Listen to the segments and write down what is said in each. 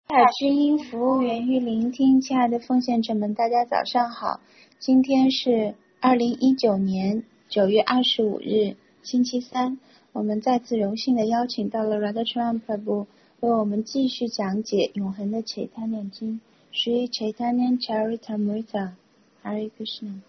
海之音服务源于聆听，亲爱的奉献者们，大家早上好。今天是2019年9月25日，星期三。我们再次荣幸的邀请到了 Radhacharan Prabhu 为我们继续讲解永恒的启他念经 Sri Chaitanya Charitamrita Hare Krishna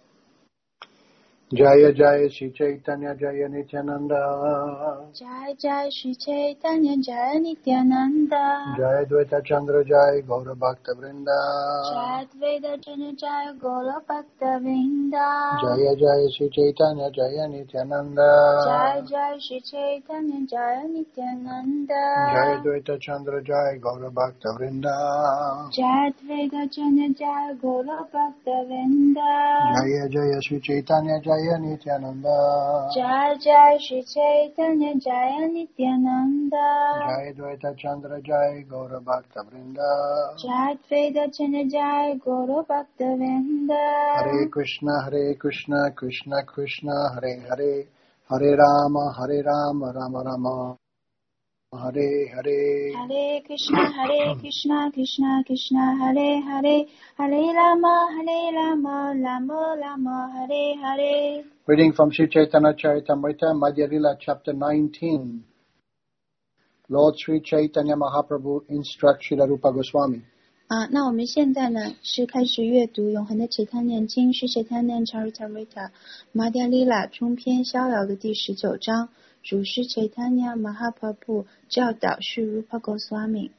Jaya Jaya Shri Chaitanya Jaya Nityananda Jaya Jaya Shri Chaitanya Jaya Nityananda Jaya Dvaita Chandra Jaya Gaura Bhakta Vrinda Jaya Dvaita Chandra Jaya Gaura Bhakta Vrinda Jaya Jaya Shri Chaitanya Jaya Nityananda Jaya Jaya Shri Chaitanya Jaya Nityananda Jaya Dvaita Chandra Jaya Gaura Bhakta Vrinda Jaya Dvaita Chandra Jaya Gaura Bhakta Vrinda Jaya Jaya Shri Chaitanya Jaya Nityananda Jaya Jaya Shri Chaitanya Jaya Nityananda Jaya Dvaita Chandra Jaya Gaura Bhakta Vrinda Jaya Dvaita Chandra Jaya Gaura Bhakta Vrinda Hare Krishna Krishna Krishna Hare Hare Hare Rama Rama Rama Hare Hare Hare Krishna Krishna Krishna Hare Hare Hare Rama Rama Rama Hare Hare. Reading from Sri Chaitanya Charitamrita, Madhya Lila, chapter 19. Lord Sri Chaitanya Mahaprabhu instructs Srila Rupa Goswami. 那我们现在呢是开始阅读永恒的启他念经 Sri Chaitanya Charitamrita Madhya Lila 中篇逍遥的第19章，主师 Chaitanya Mahaprabhu 教导 Sri Rupa Goswami。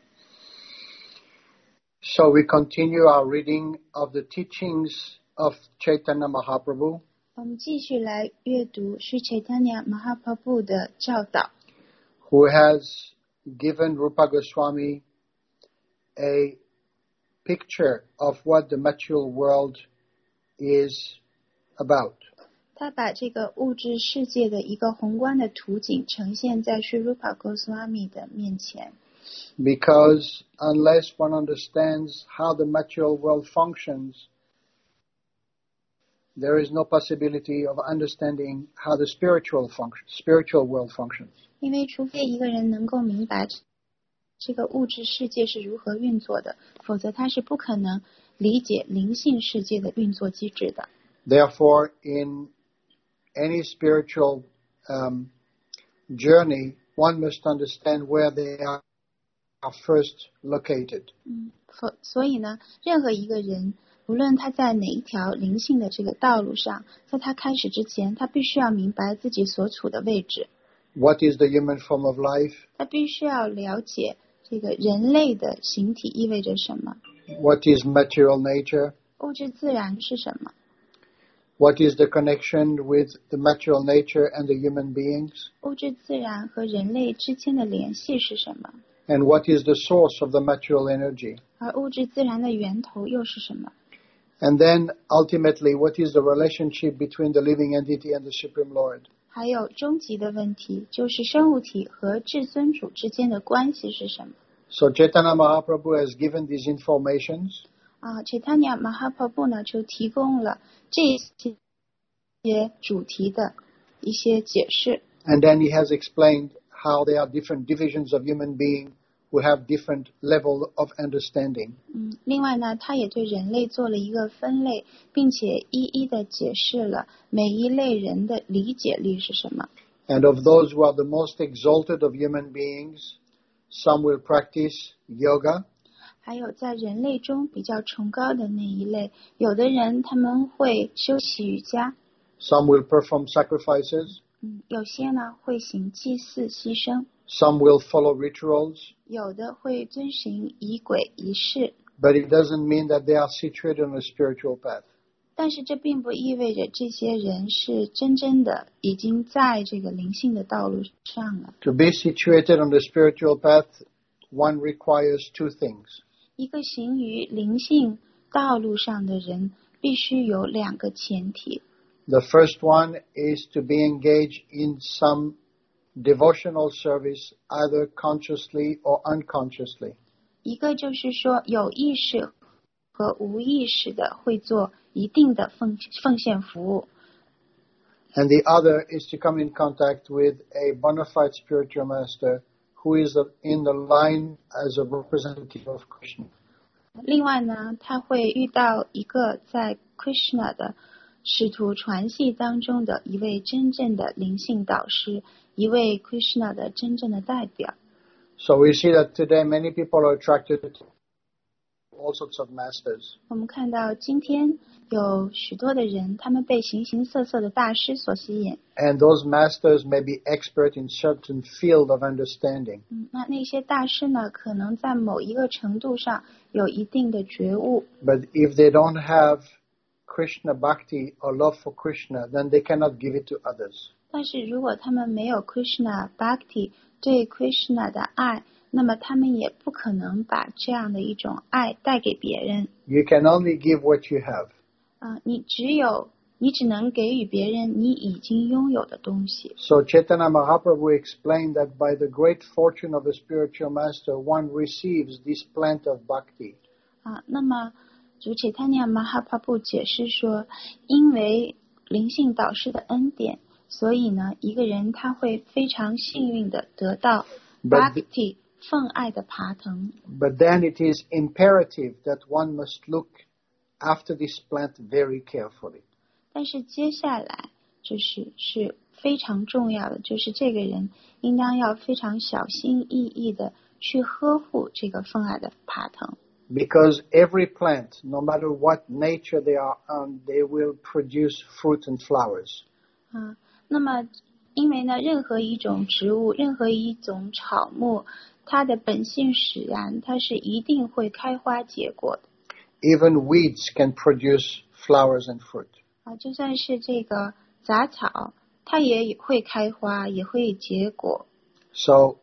So we continue our reading of the teachings of Chaitanya Mahaprabhu. 我们继续来阅读 Sri Chaitanya Mahaprabhu 的教导， who has given Rupa Goswami a picture of what the material world is about. 他把这个物质世界的一个宏观的图景呈现在 Sri Rupa Goswami 的面前。 Because unless one understands how the material world functions, there is no possibility of understanding how the spiritual world functions. 因为除非一个人能够明白这个物质世界是如何运作的，否则他是不可能理解灵性世界的运作机制的。 Therefore, in any spiritual journey, one must understand where they are first located. 所以呢，任何一个人，无论他在哪一条灵性的这个道路上，在他开始之前，他必须要明白自己所处的位置。 What is the human form of life? 他必须要了解这个人类的形体意味着什么， What is material nature? 物质自然是什么， What is the connection with the material nature and the human beings? 物质自然和人类之间的联系是什么， And what is the source of the material energy? 而物质自然的源头又是什么？ And then ultimately, what is the relationship between the living entity and the Supreme Lord? 还有终极的问题，就是生物体和至尊主之间的关系是什么？ So Chaitanya Mahaprabhu has given these informations. Chaitanya Mahaprabhu 呢就提供了这些主题的一些解释。 And then he has explained how there are different divisions of human beings who have different level of understanding. 另外呢，他也对人类做了一个分类，并且一一的解释了每一类人的理解力是什么。 And of those who are the most exalted of human beings, some will practice yoga. 还有在人类中比较崇高的那一类，有的人他们会修习瑜伽， Some will perform sacrifices. 有些呢会行祭祀牺牲， Some will follow rituals. 有的会遵循仪轨仪式。 But it doesn't mean that they are situated on a spiritual path. 但是这并不意味着这些人是真正的已经在这个灵性的道路上了。 To be situated on the spiritual path, one requires two things. 一个行于灵性道路上的人必须有两个前提。 The first one is to be engaged in some devotional service, either consciously or unconsciously. 一个就是说有意识和无意识的会做一定的奉献服务。 And the other is to come in contact with a bona fide spiritual master who is in the line as a representative of Krishna. 另外呢，他会遇到一个在 Krishna 的使徒传系当中的一位真正的灵性导师，一位 Krishna 的真正的代表。 So we see that today many people are attracted to all sorts of masters. 我们看到今天有许多的人，他们被形形色色的大师所吸引。 And those masters may be expert in certain field of understanding. 那些大师呢，可能在某一个程度上有一定的觉悟。 But if they don't have Krishna Bhakti or love for Krishna, then they cannot give it to others. 但是如果他们没有 Krishna Bhakti 对 Krishna 的爱，那么他们也不可能把这样的一种爱带给别人。 You can only give what you have. 你只能给予别人你已经拥有的东西。 So Chaitanya Mahaprabhu explained that by the great fortune of a spiritual master, one receives this plant of bhakti. 那么主Chaitanya Mahaprabhu解释说，因为灵性导师的恩典，所以呢，一个人他会非常幸运的得到 bhakti 奉爱的爬藤。 But then it is imperative that one must look after this plant very carefully. 但是接下来是非常重要的，就是这个人应当要非常小心翼翼的去呵护这个奉爱的爬藤。 Because every plant, no matter what nature they are on, they will produce fruit and flowers. 那么因为呢，任何一种植物，任何一种草木，它的本性使然，它是一定会开花结果的。 Even weeds can produce flowers and fruit. 就算是这个杂草，它也会开花，也会结果。 So,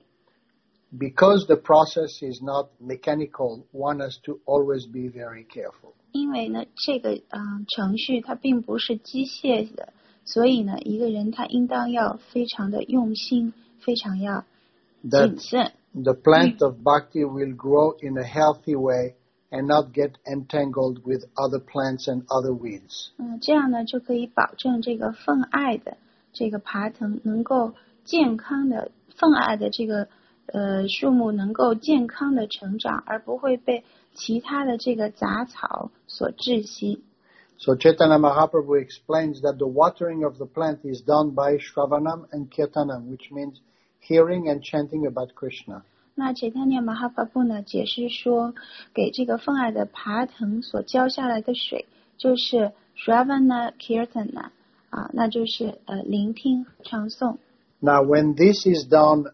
because the process is not mechanical, one has to always be very careful. 因为呢，这个程序它并不是机械的，所以呢，一个人他应当要非常的用心，非常要谨慎。 The plant of bhakti will grow in a healthy way and not get entangled with other plants and other weeds. 这样呢，就可以保证这个奉爱的这个爬藤能够健康的，奉爱的这个树木能够健康的成长，而不会被其他的这个杂草所窒息。 So Chaitanya Mahaprabhu explains that the watering of the plant is done by Shravanam and Kirtanam, which means hearing and chanting about Krishna. 那Chaitanya Mahaprabhu呢解释说，给这个奉爱的爬藤所浇下来的水，就是 Shravana Kirtana 那就是聆听唱诵。 Now, when this is done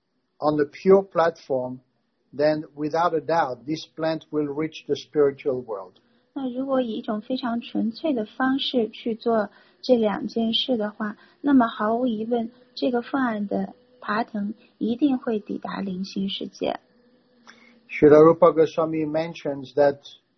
on the pure platform, then without a doubt, this plant will reach the spiritual world. 那如果以一种非常纯粹的方式去做这两件事的话，那么毫无疑问，这个奉爱的爬藤一定会抵达灵性世界。 Srila Rupa Goswami mentions that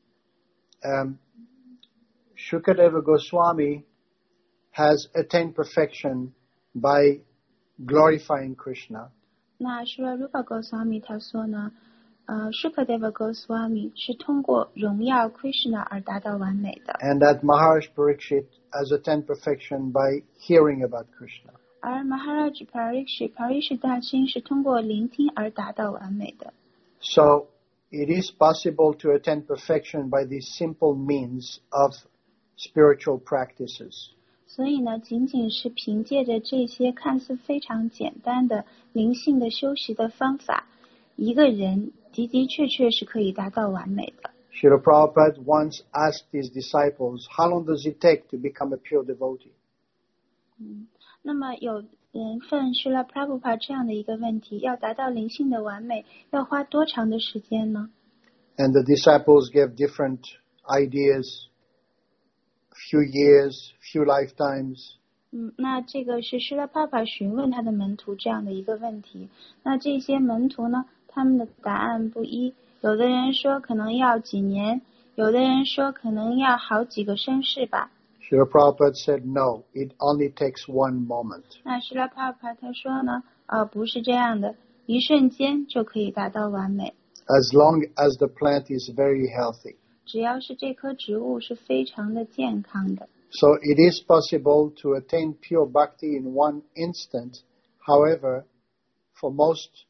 Shukadeva Goswami has attained perfection by glorifying Krishna. 那 Srila Rupa Goswami 他说呢Shukadeva Goswami 是通过荣耀 Krishna 而达到完美的。 And that Maharaj Parikshit has attained perfection by hearing about Krishna. 而 Maharaj Parikshit 大师是通过聆听而达到完美的。 So, it is possible to attain perfection by these simple means of spiritual practices. 所以呢，仅仅是凭借着这些看似非常简单的灵性的修习的方法，一个人的的确确是可以达到完美的。 Srila Prabhupada once asked his disciples, how long does it take to become a pure devotee? 那么有人问 Srila Prabhupada 这样的一个问题，要达到灵性的完美，要花多长的时间呢？ And the disciples gave different ideas, few years, few lifetimes. 那这个是 Srila Prabhupada 询问他的门徒这样的一个问题。那这些门徒呢，他们的答案不一，有的人说可能要几年，有的人说可能要好几个生世吧。 Srila Prabhupada said, no, it only takes one moment. 那 Srila Prabhupada 他说呢，不是这样的，一瞬间就可以达到完美。 As long as the plant is very healthy. 只要是这棵植物是非常的健康的。 So it is possible to attain pure bhakti in one instant. However, for most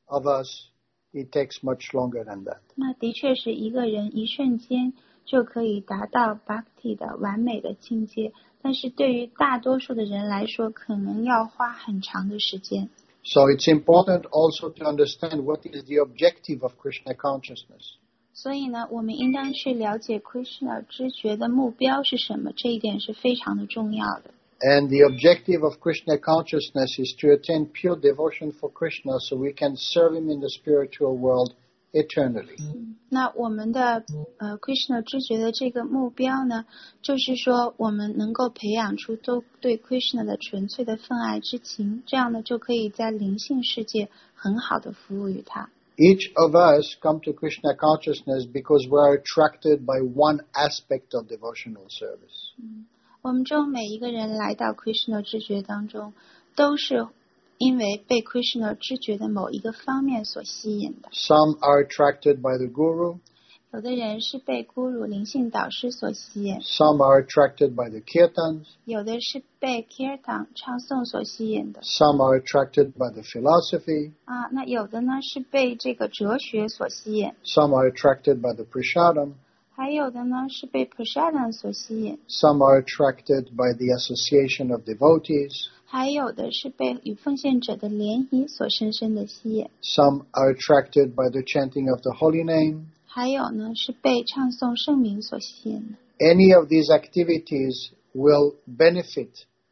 of us, it takes much longer than that. 那的确是一个人一瞬间就可以达到 Bhakti 的完美的境界，但是对于大多数的人来说，可能要花很长的时间。 So it's important also to understand what is the objective of Krishna consciousness. 所以呢，我们应当去了解 Krishna 知觉的目标是什么，这一点是非常的重要的。 And the objective of Krishna consciousness is to attain pure devotion for Krishna so we can serve him in the spiritual world eternally. 那我们的Krishna 知觉的这个目标呢，就是说我们能够培养出都对 Krishna 的纯粹的愤爱之情，这样呢就可以在灵性世界很好的服务于他。 Each of us come to Krishna consciousness because we are attracted by one aspect of devotional service. 我们中每一个人来到 Krishna 知觉当中，都是因为被 Krishna 知觉的某一个方面所吸引的。 Some are attracted by the Guru. 有的人是被Guru 灵性导师所吸引， Some are attracted by the Kirtans. 有的是被 Kirtan 唱诵所吸引的。 Some are attracted by the philosophy. 那有的呢是被这个哲学所吸引， Some are attracted by the prasadam. 还有的呢是被 Prasadam 所吸引， Some are attracted by the association of devotees. 还有的是被与奉献者的联谊所深深的吸引， Some are attracted by the chanting of the holy name. 还有呢是被唱诵圣名所吸引的。 Any of these activities will benefit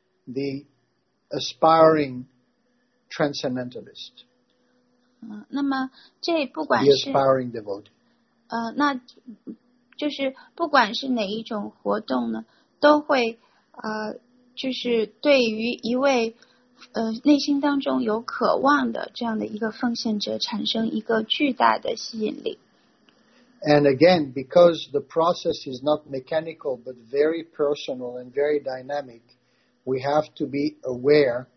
the aspiring transcendentalist, 那么这不管 the 是 aspiring devotee. 那就是不管是哪一种活动呢，都会就是对于一位内心当中有渴望的这样的一个奉献者产生一个巨大的吸引力。 And again, because the process is not mechanical but very personal and very dynamic, we have to be aware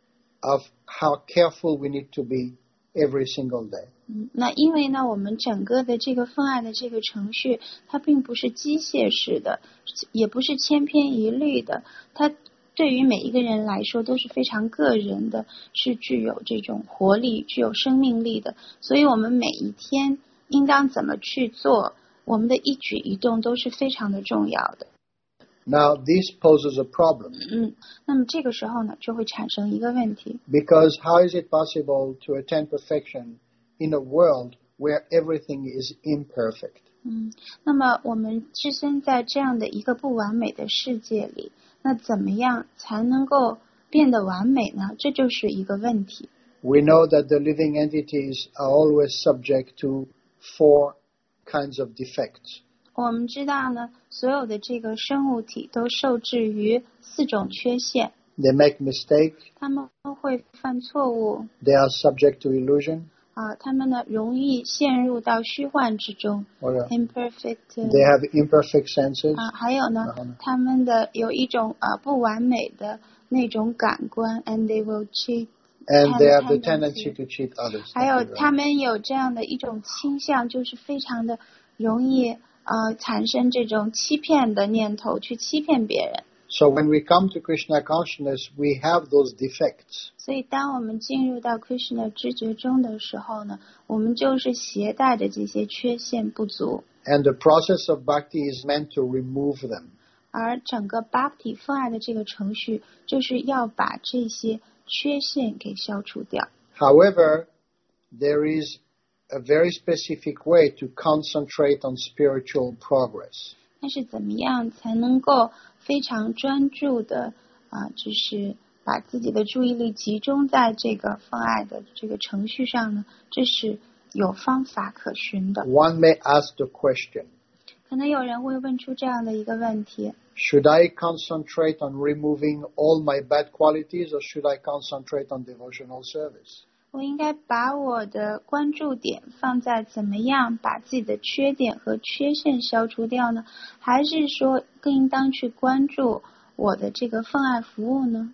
of how careful we need to be every single day. 那因为呢，我们整个的这个奉爱的这个程序，它并不是机械式的，也不是千篇一律的，它对于每一个人来说都是非常个人的，是具有这种活力、具有生命力的。所以我们每一天应当怎么去做，我们的一举一动都是非常的重要的。 Now, this poses a problem. 那么这个时候呢，就会产生一个问题， Because how is it possible to attain perfection in a world where everything is imperfect? 那么我们置身在这样的一个不完美的世界里，那怎么样才能够变得完美呢？这就是一个问题。 We know that the living entities are always subject to 4 kinds of defects. 我们知道呢，所有的这个生物体都受制于4种缺陷， They make mistakes. 他们会犯错误， They are subject to illusion. 他们呢容易陷入到虚幻之中 Or ，imperfect， they have imperfect senses. 还有呢，他们的有一种不完美的那种感官 ，and they will cheat。 And they have the tendency to cheat others. 还有他们有这样的一种倾向，就是非常的容易产生这种欺骗的念头，去欺骗别人。 So when we come to Krishna consciousness, we have those defects. 所以当我们进入到 Krishna 知觉中的时候呢，我们就是携带着这些缺陷不足， And the process of bhakti is meant to remove them. 而整个 Bhakti 奉爱的这个程序，就是要把这些缺陷给消除掉。 However, there is a very specific way to concentrate on spiritual progress. 但是怎么样才能够非常专注的就是把自己的注意力集中在这个奉爱的这个程序上呢？这是有方法可循的。 One may ask the question, 可能有人会问出这样的一个问题， should I concentrate on removing all my bad qualities or should I concentrate on devotional service? 我应该把我的关注点放在怎么样把自己的缺点和缺陷消除掉呢？还是说更应当去关注我的这个奉爱服务呢？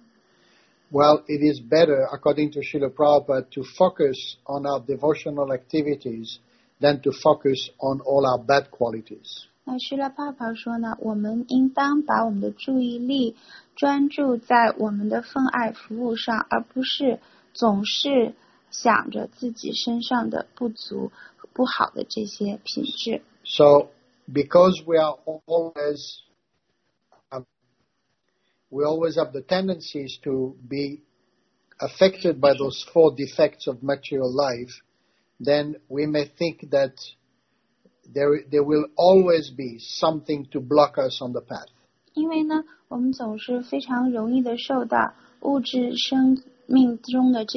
Well, it is better, according to Srila Prabhupada, to focus on our devotional activities than to focus on all our bad qualities. 那施拉帕帕说呢，我们应当把我们的注意力专注在我们的奉爱服务上，而不是总是想着自己身上的不足和不好的这些品质。 So, because we always have the tendencies to be affected by those 4 defects of material life, then we may think that there will always be something to block us on the path. 因为呢，我们总是非常容易的受到物质生命中的这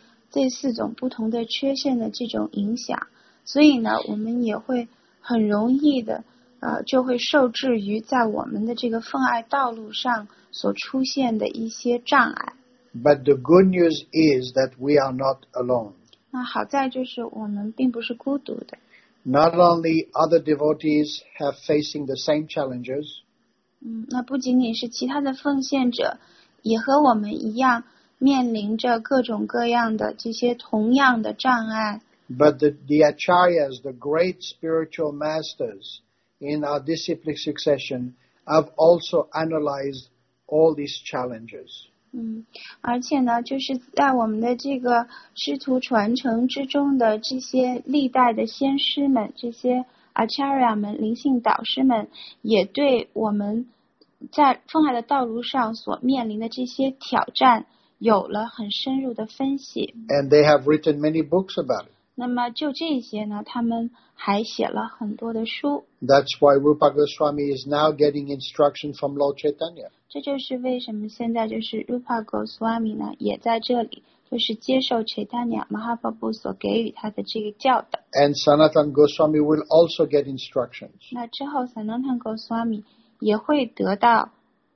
4种不同的缺陷的这种影响，所以呢，我们也会很容易的就会受制于在我们的这个奉爱道路上所出现的一些障碍。 But the good news is that we are not alone. 那好在就是我们并不是孤独的。 Not only other devotees have facing the same challenges, 那不仅仅是其他的奉献者，也和我们一样面临着各种各样的这些同样的障碍。 but the acharyas, the great spiritual masters in our disciplic succession, have also analyzed all these challenges. 而且呢，就是在我们的这个师徒传承之中的这些历代的先师们，这些 acharya 们、灵性导师们，也对我们在奉爱的道路上所面临的这些挑战有了很深入的分析。 And they have written many books about it. 那么就这些呢，他们还写了很多的书。 That's why Rupa Goswami is now getting instruction from Lord Chaitanya. 这就是为什么现在就是 Rupa Goswami 呢，也在这里，就是接受 Chaitanya Mahaprabhu 所给予他的这个教导。 And Sanatana Goswami will also get instructions. 那之后 Sanatana Goswami 也会得到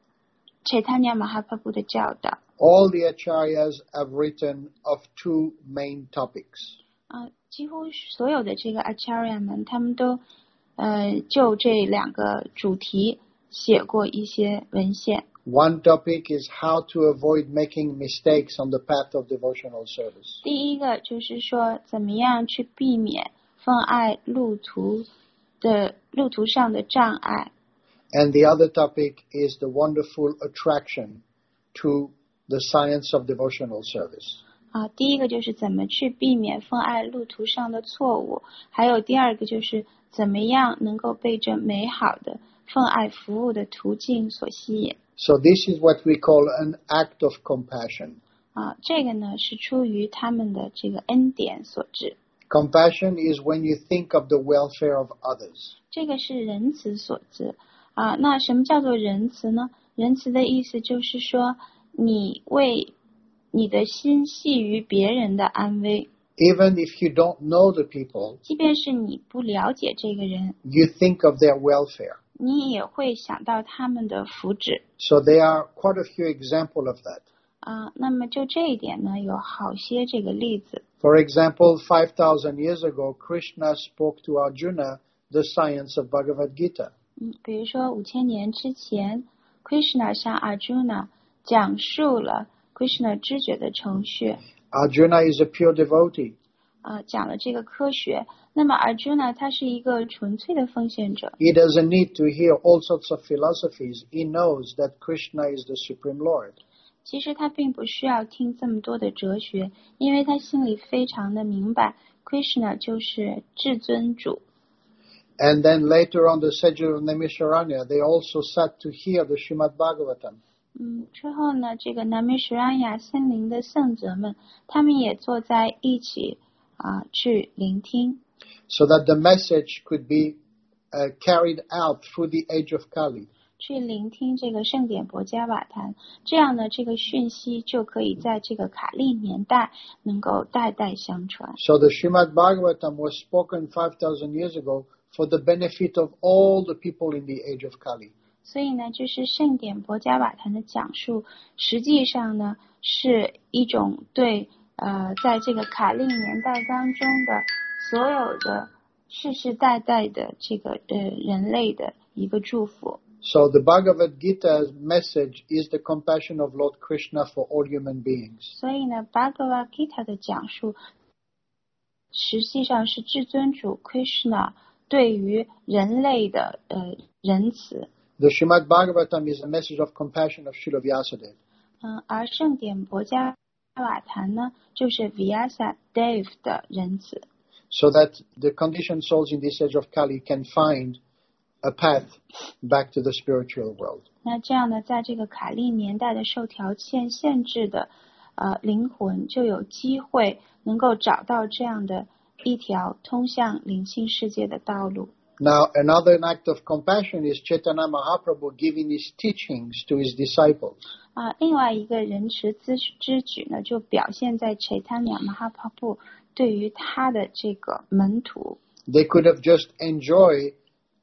Chaitanya Mahaprabhu 的教导。 All the acharyas have written of 2 main topics. 几乎所有的这个 acharya 们，他们都就这2个主题写过一些文献。 One topic is how to avoid making mistakes on the path of devotional service. 第一个就是说，怎么样去避免奉爱路途上的障碍。 And the other topic is the wonderful attraction to the science of devotional service. 第一个就是怎么去避免奉爱路途上的错误，还有第二个就是怎么样能够被这美好的奉爱服务的途径所吸引。 So this is what we call an act of compassion. 这个呢是出于他们的这个恩典所致。 Compassion is when you think of the welfare of others. 这个是仁慈所致。那什么叫做仁慈呢？仁慈的意思就是说，你为你的心系于别人的安危。 Even if you don't know the people, 即便是你不了解这个人， you think of their welfare. 你也会想到他们的福祉。 So there are quite a few examples of that. 那么就这一点呢，有好些这个例子。 For example, 5,000 years ago, Krishna spoke to Arjuna the science of Bhagavad Gita. 比如说5000年之前 Krishna 向 Arjuna 讲述了 Krishna 知觉的程序。 Arjuna is a pure devotee. 讲了这个科学。那么 Arjuna 他是一个纯粹的奉献者。 He doesn't need to hear all sorts of philosophies. He knows that Krishna is the Supreme Lord. 其实他并不需要听这么多的哲学，因为他心里非常的明白 Krishna 就是至尊主。 And then later on, the sages of Naimisharanya, they also sat to hear the Srimad Bhagavatam. 之后呢，这个南美什拉雅森林的圣者们，他们也坐在一起去聆听。 So that the message could be carried out through the age of Kali. 去聆听这个圣典博伽瓦坛，这样呢，这个讯息就可以在这个卡利年代能够代代相传。 So the Srimad Bhagavatam was spoken 5,000 years ago for the benefit of all the people in the age of Kali. 所以呢，就是圣典博伽瓦坛的讲述，实际上呢是一种对在这个卡利年代当中的所有的世世代代的这个人类的一个祝福。 So the Bhagavad Gita's message is the compassion of Lord Krishna for all human beings. 所以呢 Bhagavad Gita 的讲述实际上是至尊主 Krishna 对于人类的仁慈。 The Srimad Bhagavatam is a message of compassion of Srila Vyasadeva. 而圣典博伽瓦坛呢，就是 Vyasa Dev 的仁慈。 So that the conditioned souls in this age of Kali can find a path back to the spiritual world. 那这样呢，在这个卡利年代的受条件限制的灵魂，就有机会能够找到这样的一条通向灵性世界的道路。 Now, another act of compassion is Chaitanya Mahaprabhu giving his teachings to his disciples. 另外一个仁慈之举呢，就表现在 Chaitanya Mahaprabhu 对于他的这个门徒。 They could have just enjoyed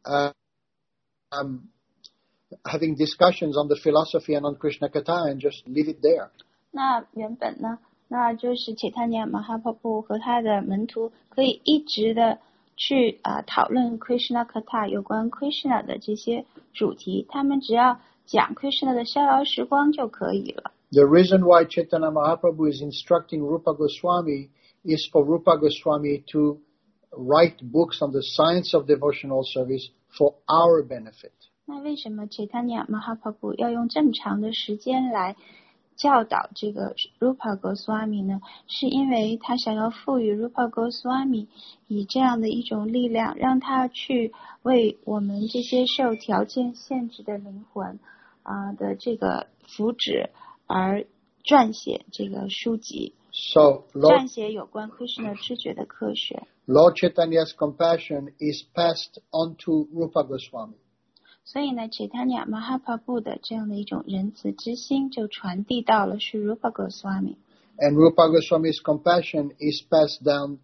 having discussions on the philosophy and on Krishna Katha and just leave it there. 那原本呢，那就是 Chaitanya Mahaprabhu 和他的门徒可以一直的去讨论 Krishna Katha 有关 Krishna 的这些主题，他们只要讲 Krishna 的逍遥时光就可以了。 The reason why Chaitanya Mahaprabhu is instructing Rupa Goswami is for Rupa Goswami to write books on the science of devotional service for our benefit. 那为什么 Chaitanya Mahaprabhu 要用这么长的时间来教导这个 Rupa Goswami 呢？是因为他想要赋予 Rupa Goswami 以这样的一种力量，让他去为我们这些受条件限制的灵魂的这个福祉而撰写这个书籍，撰写有关 Krishna 知觉的科学。 Lord Chaitanya's compassion is passed on to Rupa Goswami. 所以呢 Chaitanya Mahaprabhu 的这样的一种仁慈之心就传递到了是 Rupa Goswami. And Rupa Goswami's compassion is passed down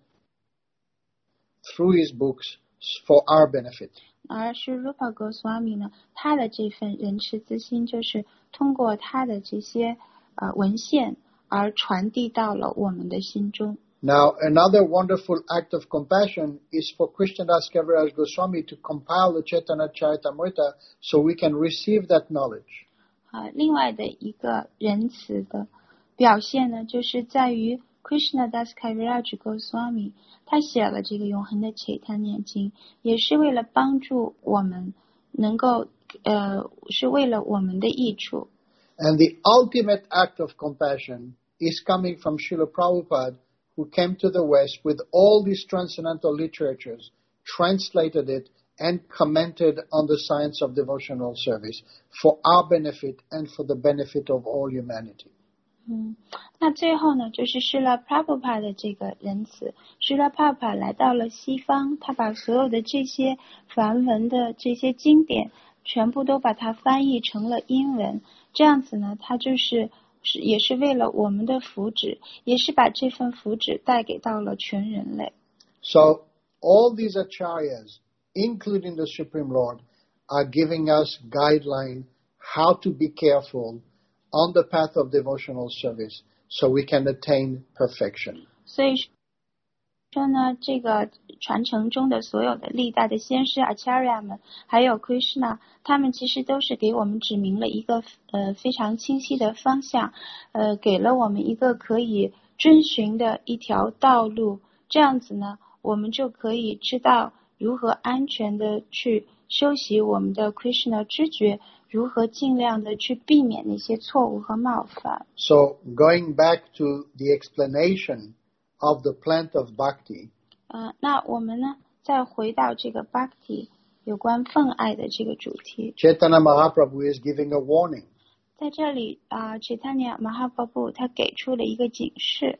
through his books for our benefit. 而是 Rupa Goswami 呢，他的这份仁慈之心就是通过他的这些文献而传递到了我们的心中。 Now, another wonderful act of compassion is for Krishnadas Kaviraj Goswami to compile the Chaitanya Charitamrita so we can receive that knowledge. 另外的一个仁慈的表现呢，就是在于 Krishnadas Kaviraj Goswami 他写了这个永恒的Chaitanya经，也是为了帮助我们能够是为了我们的益处。 And the ultimate act of compassion is coming from Srila Prabhupada, who came to the West with all these transcendental literatures, translated it, and commented on the science of devotional service for our benefit and for the benefit of all humanity. 那最后呢，就是Srila Prabhupada 的这个仁慈。Srila Prabhupada 来到了西方，他把所有的这些梵文的这些经典全部都把它翻译成了英文，这样子呢，他也是为了我们的福祉，也是把这份福祉带给到了全人类。 So all these acharyas, including the Supreme Lord, are giving us guideline how to be careful on the path of devotional service so we can attain perfection. 所以说呢，这个传承中的所有的历代的先师 Acharya 们，还有 Krishna， 他们其实都是给我们指明了一个非常清晰的方向，给了我们一个可以遵循的一条道路。这样子呢，我们就可以知道如何安全的去修习我们的 Krishna 知觉，如何尽量的去避免那些错误和冒犯。 So going back to the explanation of the plant of bhakti. 那我们呢，再回到这个 bhakti 有关奉爱的这个主题。 Chaitanya Mahaprabhu is giving a warning. 在这里Chaitanya Mahaprabhu 他给出了一个警示。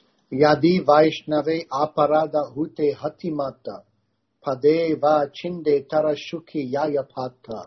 Yadi Vaishnave aparada hute hatimata pade va chinde tarashuki yayapata.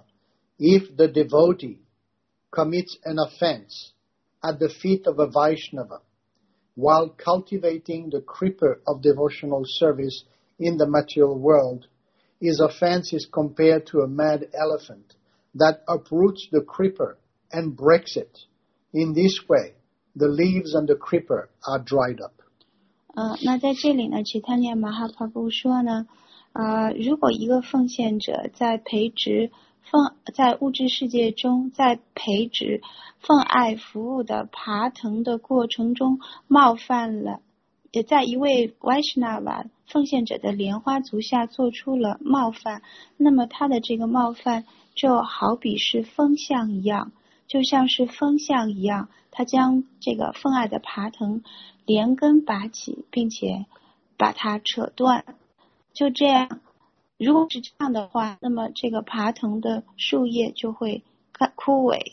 If the devotee commits an offense at the feet of a Vaishnava while cultivating the creeper of devotional service in the material world, his offense is compared to a mad elephant that uproots the creeper and breaks it. In this way, the leaves on the creeper are dried up. 那在这里呢 Chaitanya Mahaprabhu 说呢，如果一个奉献者在在物质世界中，在培植奉爱服务的爬藤的过程中冒犯了，也在一位 Vaishnava 奉献者的莲花足下做出了冒犯，那么他的这个冒犯就好比是风向一样， 就像是风向一样，它将这个风爱的爬藤连根拔起，并且把它扯断。就这样，如果是这样的话，那么这个爬藤的树叶就会枯萎。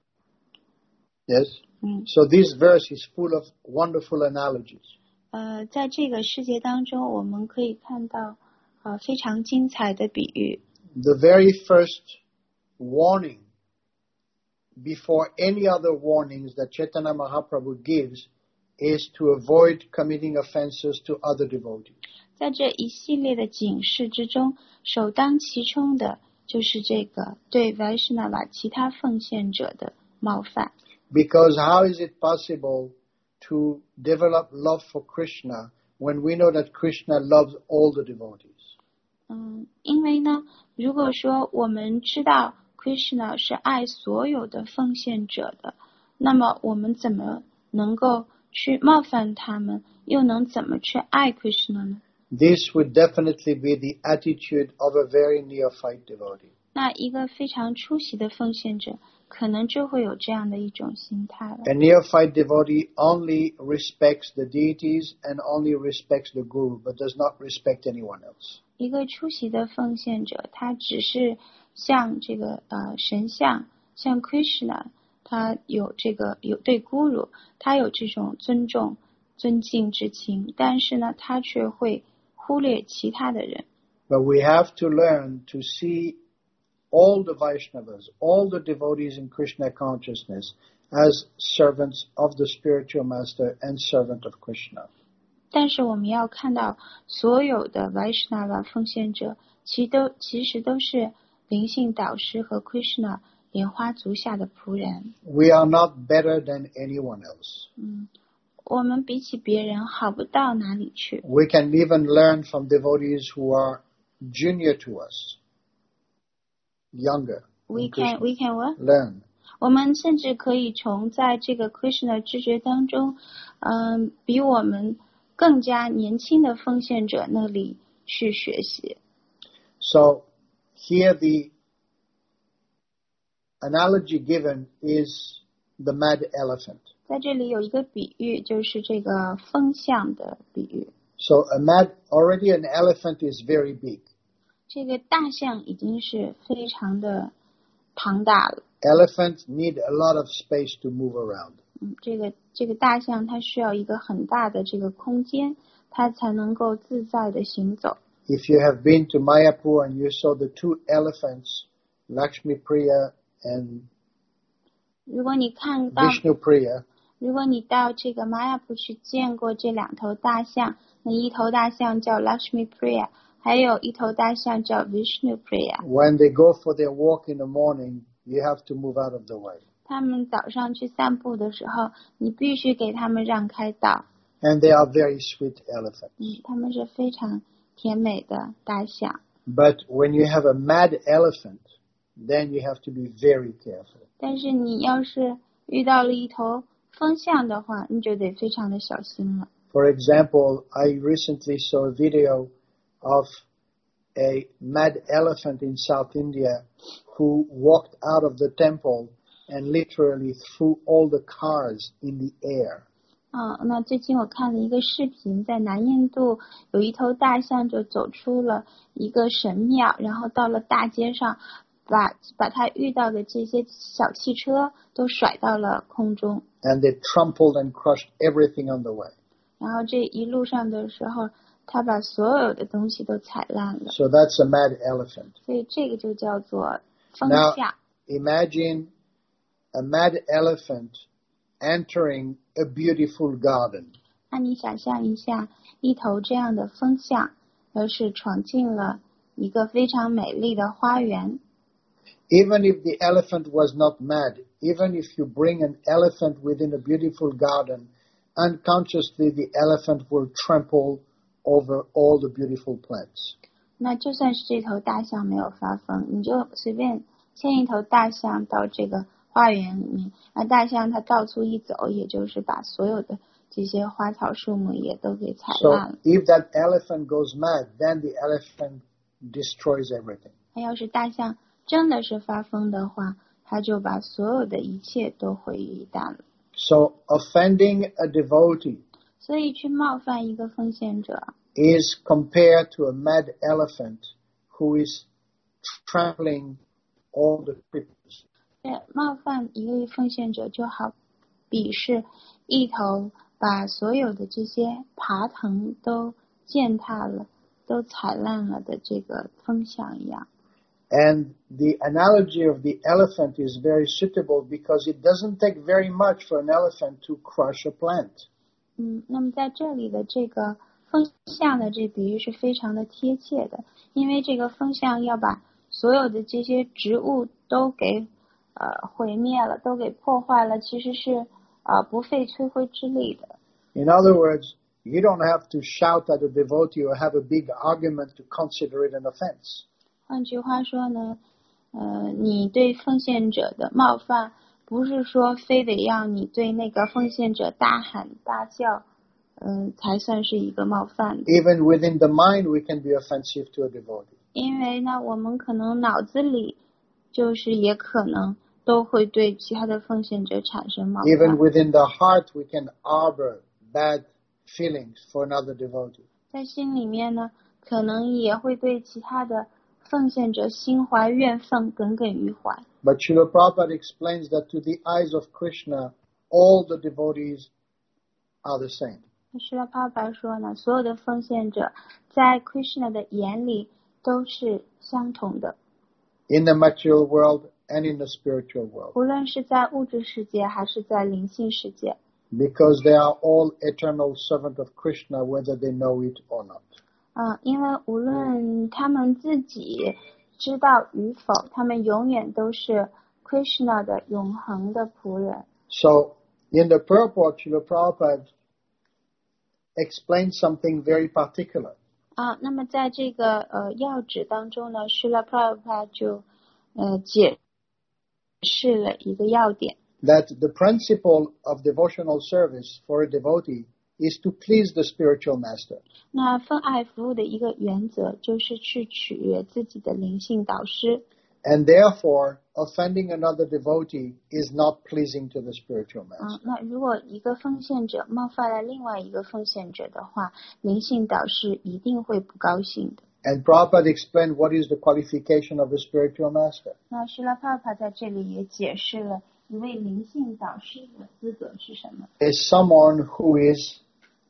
Yes. So this verse is full of wonderful analogies. 在这个世界当中，我们可以看到非常精彩的比喻。 The very first warning before any other warnings that Chaitanya Mahaprabhu gives is to avoid committing offenses to other devotees. 在这一系列的警示之中，首当其冲的就是这个对 Vaishnava 其他奉献者的冒犯。 Because how is it possible to develop love for Krishna when we know that Krishna loves all the devotees? 因为呢，如果说我们知道 Krishna 是爱所有的奉献者的，那么我们怎么能够去冒犯他们，又能怎么去爱 Krishna 呢？ This would definitely be the attitude of a very neophyte devotee. 那一个非常出席的奉献者可能就会有这样的一种心态了。 A neophyte devotee only respects the deities and only respects the guru, but does not respect anyone else. 一个出席的奉献者，他只是像这个神像，像 Krishna， 他有对 Guru， 他有这种尊重、尊敬之情，但是呢，他却会忽略其他的人。 But we have to learn to see all the Vaishnavas, all the devotees in Krishna consciousness as servants of the spiritual master and servant of Krishna. 但是我们要看到，所有的 Vaishnava 奉献者，其实都是灵性导师和 Krishna 莲花足下的仆人。 We are not better than anyone else. 我们比起别人好不到哪里去。 We can even learn from devotees who are junior to us, younger. We can what? Learn. 我们甚至可以从在这个 Krishna 知觉当中，比我们更加年轻的奉献者那里去学习。 So here the analogy given is the mad elephant. 在这里有一个比喻，就是这个风向的比喻。 So already an elephant is very big. 这个大象已经是非常的庞大了。 Elephants need a lot of space to move around. 这个大象它需要一个很大的这个空间，它才能够自在的行走。 If you have been to Mayapur and you saw the two elephants, Lakshmi Priya and 如果你看到 Vishnu Priya, 如果你到这个玛雅普去见过这两头大象，那一头大象叫 Lakshmi Priya， 还有一头大象叫 Vishnu Priya。 when they go for their walk in the morning, you have to move out of the way. 他们早上去散步的时候，你必须给他们让开道。 And they are very sweet elephants. 他们是非常甜美的大象。 But when you have a mad elephant, then you have to be very careful. 但是你要是遇到了一头风象的话，你就得非常的小心了。 For example, I recently saw a video of a mad elephant in South India who walked out of the temple and literally threw all the cars in the air. 那最近我看了一个视频，在南印度有一头大象就走出了一个神庙，然后到了大街上，把它遇到的这些小汽车都甩到了空中。 And they trampled and crushed everything on the way. 然后这一路上的时候，他把所有的东西都踩烂了。 So that's a mad elephant. 所以这个就叫做风 Now, 象。 imagine a mad elephant entering a beautiful garden. 那你想象一下，一头这样的风象，而是闯进了一个非常美丽的花园。 Even if the elephant was not mad, even if you bring an elephant within a beautiful garden, unconsciously the elephant will trample over all the beautiful plants. 那就算是这头大象没有发疯，你就随便牵一头大象到这个花园里面，那大象它到处一走，也就是把所有的这些花草树木也都给踩 So 烂了。 if that elephant goes mad, then the elephant destroys everything. 那要是大象真的是发疯的话， 他就把所有的一切都毁于一旦了。 So offending a devotee 所以去冒犯一个奉献者 is compared to a mad elephant who is trampling all the creatures. 冒犯一位奉献者就好比是一头把所有的这些爬藤都践踏了，都踩烂了的这个风象一样。 And the analogy of the elephant is very suitable because it doesn't take very much for an elephant to crush a plant. 那么在这里的这个风象的这比喻是非常的贴切的，因为这个风象要把所有的这些植物都给毁灭了，都给破坏了，其实是不费吹灰之力的。 In other words, you don't have to shout at a devotee or have a big argument to consider it an offense. 换句话说呢，你对奉献者的冒犯，不是说非得要你对那个奉献者大喊大叫，才算是一个冒犯的。 Even within the mind, we can be offensive to a devotee. 因为呢，我们可能脑子里就是也可能都会对其他的奉献者产生冒犯。 Even within the heart, we can harbor bad feelings for another devotee. 在心里面呢，可能也会对其他的奉献者心怀怨愤，耿耿于怀。 But Srila Prabhupada explains that to the eyes of Krishna, all the devotees are the same. 释迦帕巴说呢，所有的奉献者在 Krishna 的眼里都是相同的， In the material world and in the spiritual world. 无论是在物质世界还是在灵性世界， Because they are all eternal servants of Krishna, whether they know it or not. 因为无论他们自己知道与否，他们永远都是 Krishna 的永恒的仆人。 So, in the purport, Srila Prabhupada explains something very particular. 那么在这个要旨当中呢，释迦帕帕就解释了一个要点， That the principle of devotional service for a devotee is to please the spiritual master. 那奉爱服务的一个原则就是去取悦自己的灵性导师。 And therefore, offending another devotee is not pleasing to the spiritual master. 那如果一个奉献者冒犯了另外一个奉献者的话，灵性导师一定会不高兴的。 And Prabhupada explained what is the qualification of a spiritual master. 那施拉帕帕在这里也解释了一位灵性导师的资格是什么。 Is someone who is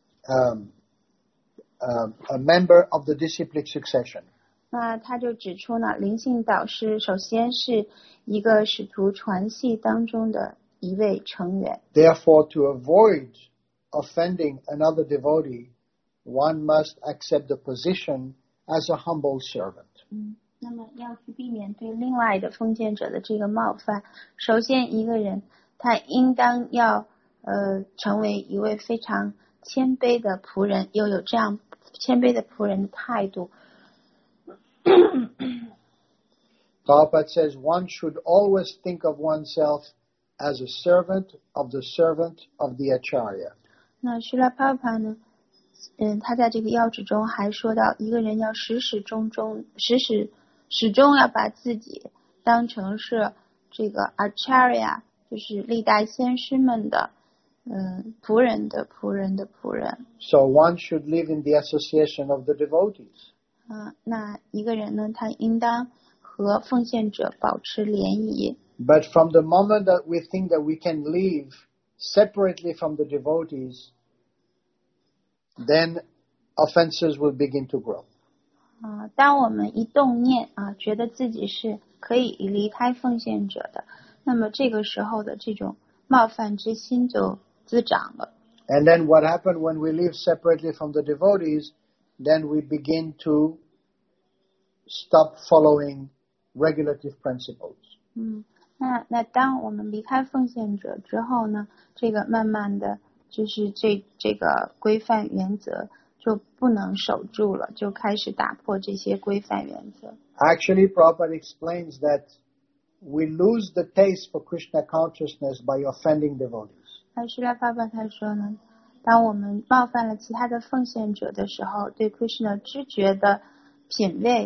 a member of the disciplic succession. 那他就指出呢，灵性导师首先是一个使徒传系当中的一位成员。 Therefore, to avoid offending another devotee, one must accept the position as a humble servant. 那么要去避免对另外的奉献者的这个冒犯，首先一个人他应当要成为一位非常谦卑的仆人，又有这样谦卑的仆人的态度。 Prabhupada says one should always think of oneself as a servant of the Acharya. 那须拉帕帕呢，他在这个要旨中还说到，一个人要始终要把自己当成是这个 Acharya， 就是历代先师们的仆人的仆人的仆人。 So one should live in the association of the devotees. 那一个人呢，他应当和奉献者保持联谊。 But from the moment that we think that we can live separately from the devotees, then offenses will begin to grow. 当我们一动念觉得自己是可以离开奉献者的，那么这个时候的这种冒犯之心就滋长了。 And then what happens when we live separately from the devotees, then we begin to stop following regulative principles. 那当我们离开奉献者之后呢，这个慢慢的就是这个规范原则就不能守住了，就开始打破这些规范原则。 Actually, Prabhupada explains that we lose the taste for Krishna consciousness by offending devotees. 那释迦爸爸他说呢，当我们冒犯了其他的奉献者的时候，对 Krishna 知觉的品味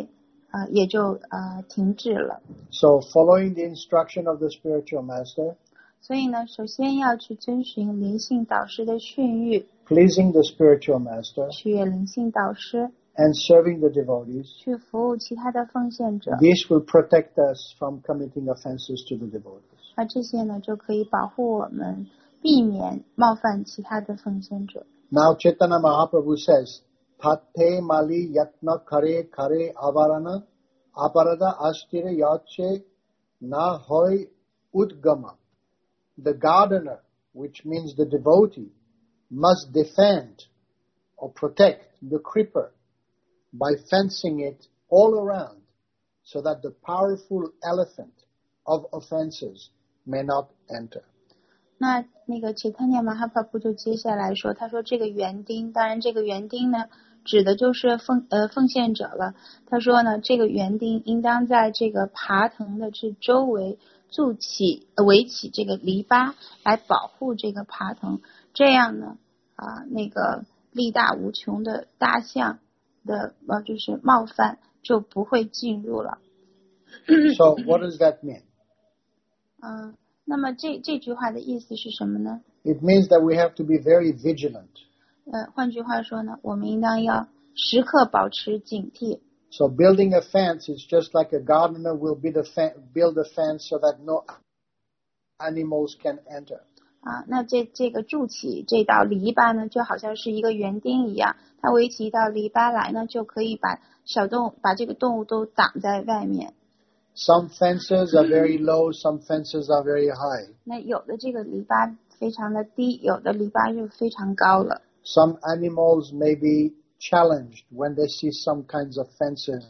也就停止了。 So following the instruction of the spiritual master, 所以呢，首先要去遵循灵性导师的训谕， pleasing the spiritual master, 取悦灵性导师， and serving the devotees, 去服务其他的奉献者， this will protect us from committing offenses to the devotees. 而这些呢就可以保护我们避免冒犯其他的奉献者。 Now Chaitanya Mahaprabhu says, Thathe mali yatna kare kare avarana aparada ashtire yache na hoy udgama. The gardener, which means the devotee, must defend or protect the creeper by fencing it all around so that the powerful elephant of offenses may not enter. 那个Chaitanya Mahaprabhu就接下来说，他说这个园丁，当然这个园丁呢指的就是奉献者了。他说呢，这个园丁应当在这个爬藤的这周围围起这个篱笆来保护这个爬藤，这样呢那个力大无穷的大象的就是冒犯就不会进入了。 So what does that mean? 那么这句话的意思是什么呢？ It means that we have to be very vigilant. 换句话说呢，我们应当要时刻保持警惕。 So building a fence is just like a gardener will build a fence so that no animals can enter. 那这个筑起这道篱笆呢，就好像是一个园丁一样，他围起一道篱笆来呢，就可以把这个动物都挡在外面。 Some fences are very low, some fences are very high. 那有的这个篱笆非常的低，有的篱笆就非常高了。 Some animals may be challenged when they see some kinds of fences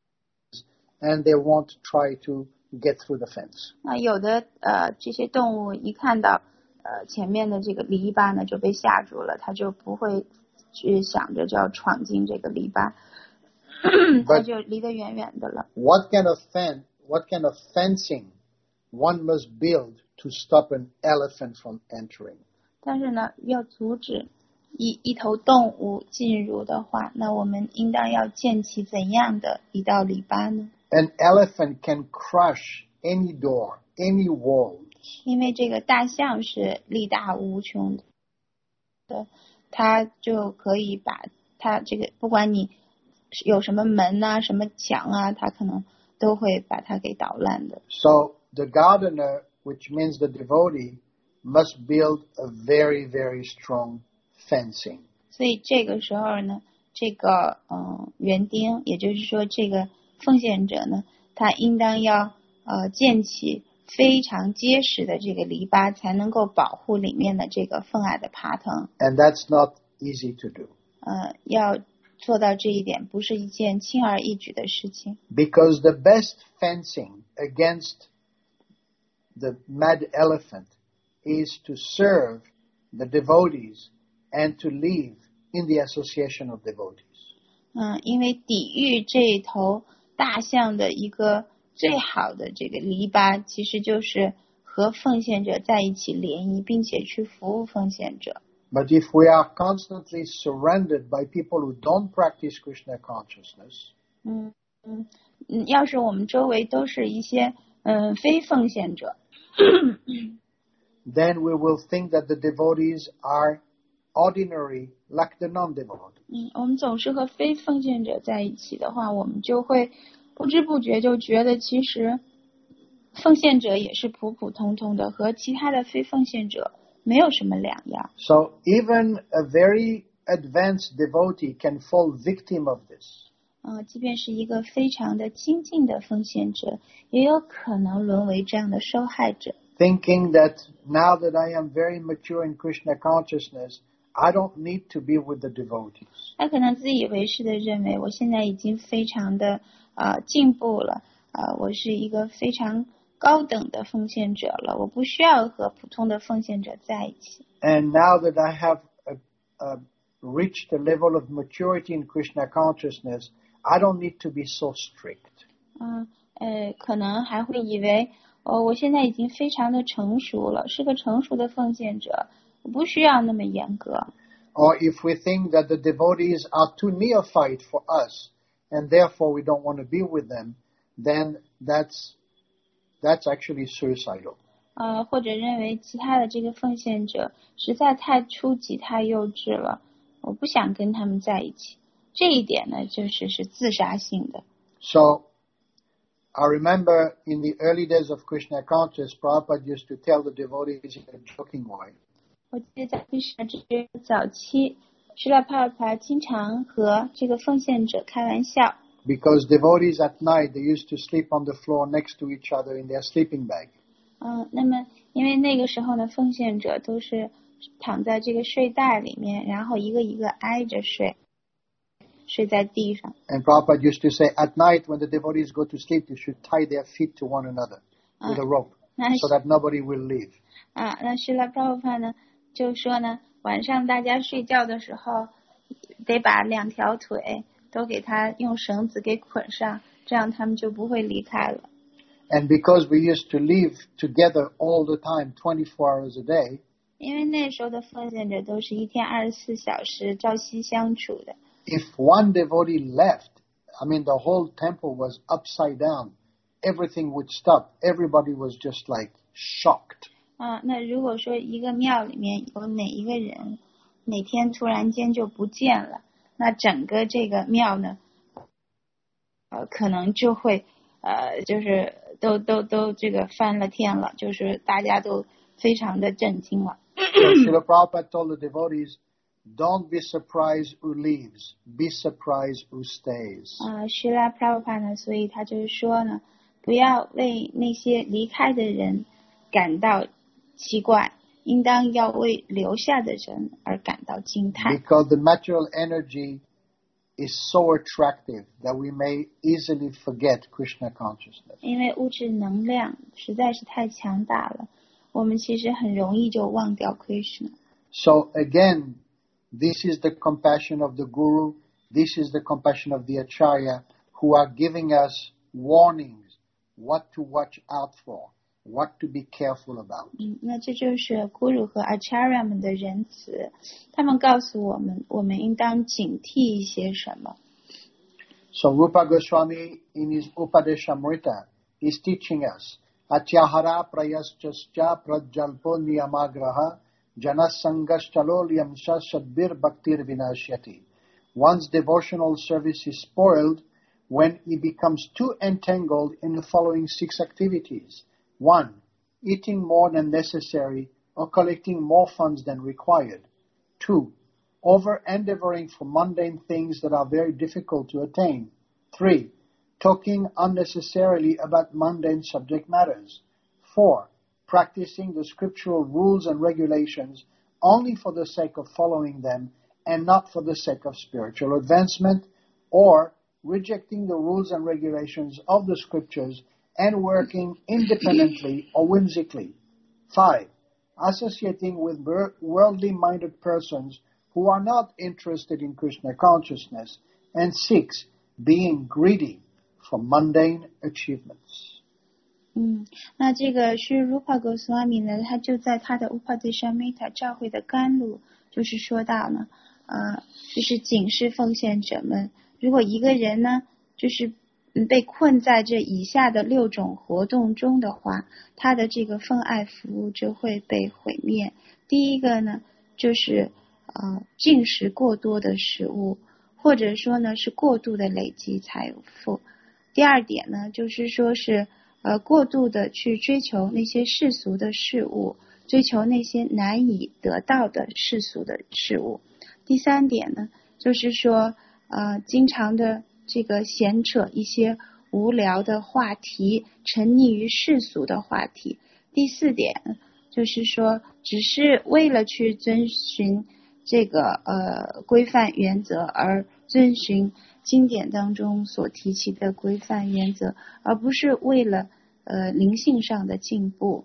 and they won't try to get through the fence. 那有的这些动物一看到前面的这个篱笆呢就被吓住了，它就不会去想着就要闯进这个篱笆，它就离得远远的了。 What kind of fencing one must build to stop an elephant from entering? 但是呢，要阻止一头动物进入的话，那我们应当要建起怎样的一道篱笆呢？ An elephant can crush any door, any wall. 因为这个大象是力大无穷的，它就可以把它这个不管你有什么门啊、什么墙啊，它可能都会把它给捣烂的。 So the gardener, which means the devotee, must build a very, very strong fencing. 所以这个时候呢，这个园丁，也就是说这个奉献者呢，他应当要建起非常结实的这个篱笆，才能够保护里面的这个凤矮的爬藤。 And that's not easy to do. 要做到这一点不是一件轻而易举的事情。 Because the best fencing against the mad elephant is to serve the devotees and to live in the association of devotees. 因为抵御这头大象的一个最好的这个篱笆，其实就是和奉献者在一起联谊，并且去服务奉献者。 But if we are constantly surrendered by people who don't practice Krishna consciousness, 要是我们周围都是一些非奉献者， then we will think that the devotees are ordinary like the non-devotees. 我们总是和非奉献者在一起的话，我们就会不知不觉就觉得其实奉献者也是普普通通的，和其他的非奉献者没有什么两样。 So even a very advanced devotee can fall victim of this. 即便是一个非常的精进的奉献者，也有可能沦为这样的受害者。 Thinking that now that I am very mature in Krishna consciousness, I don't need to be with the devotees. 他可能自以为是的认为，我现在已经非常的进步了，我是一个非常高等的奉献者了，我不需要和普通的奉献者在一起。 And now that I have reached a level of maturity in Krishna consciousness, I don't need to be so strict. 可能还会以为我现在已经非常的成熟了，是个成熟的奉献者，我不需要那么严格。 Or if we think that the devotees are too neophyte for us and therefore we don't want to be with them, then that's actually suicidal. 或者认为其他的这个奉献者实在太初级太幼稚了，我不想跟他们在一起，这一点呢是自杀性的。 So I remember in the early days of Krishna consciousness, Prabhupada used to tell the devotees in a joking way. 我记得在Krishna之早期，释拉帕帕经常和这个奉献者开玩笑。 Because devotees at night, they used to sleep on the floor next to each other in their sleeping bag. 那么因为那个时候呢，奉献者都是躺在这个睡袋里面，然后一个一个挨着睡在地上。 And Prabhupada used to say, at night when the devotees go to sleep, you should tie their feet to one another with a rope, so that nobody will leave. 那释拉帕帕呢就说呢，晚上大家睡觉的时候，得把两条腿都给他用绳子给捆上，这样他们就不会离开了。 And because we used to live together all the time, 24 hours a day, 因为那时候的奉献者都是一天24小时朝夕相处的。 if one devotee left, I mean the whole temple was upside down, everything would stop. Everybody was just like shocked. 那如果说一个庙里面有哪一个人哪天突然间就不见了，那整个这个庙呢，可能就会就是都这个翻了天了，就是大家都非常的震惊了。 So Srila Prabhupada told the devotees, don't be surprised who leaves, be surprised who stays. 释拉帕帕帕呢，所以他就是说呢，不要为那些离开的人感到奇怪，应当要为留下的人而感到惊叹。 Because the material energy is so attractive that we may easily forget Krishna consciousness. 因为物质能量实在是太强大了，我们其实很容易就忘掉 Krishna。 So again, this is the compassion of the Guru, this is the compassion of the Acharya, who are giving us warnings, what to watch out for, what to be careful about. 那这就是 Guru 和 Acharya 们的仁慈，他们告诉我们，我们应当警惕一些什么。 So Rupa Goswami in his Upadeshamrita is teaching us, Atyahara prayaschascha prajalpo niyamagraha janasangaschalolyam shadbir bhaktir vinashyati. One's devotional service is spoiled when he becomes too entangled in the following 6 activities. 1. Eating more than necessary or collecting more funds than required. 2. Over-endeavoring for mundane things that are very difficult to attain. 3. Talking unnecessarily about mundane subject matters. 4. Practicing the scriptural rules and regulations only for the sake of following them and not for the sake of spiritual advancement, or rejecting the rules and regulations of the scriptures and working independently or whimsically. 5. Associating with worldly-minded persons who are not interested in Krishna consciousness. And 6. Being greedy for mundane achievements. 那这个是 Rupa Goswami 呢，他就在他的 Upadeshamrita 教诲的甘露，就是说到呢，就是警示奉献者们，如果一个人呢，就是被困在这以下的6种活动中的话，他的这个奉爱服务就会被毁灭。第一个呢，就是进食过多的食物，或者说呢是过度的累积财富。第二点呢，就是说是过度的去追求那些世俗的事物，追求那些难以得到的世俗的事物。第三点呢，就是说经常的这个闲扯一些无聊的话题，沉溺于世俗的话题。第四点就是说，只是为了去遵循这个规范原则而遵循经典当中所提起的规范原则，而不是为了灵性上的进步。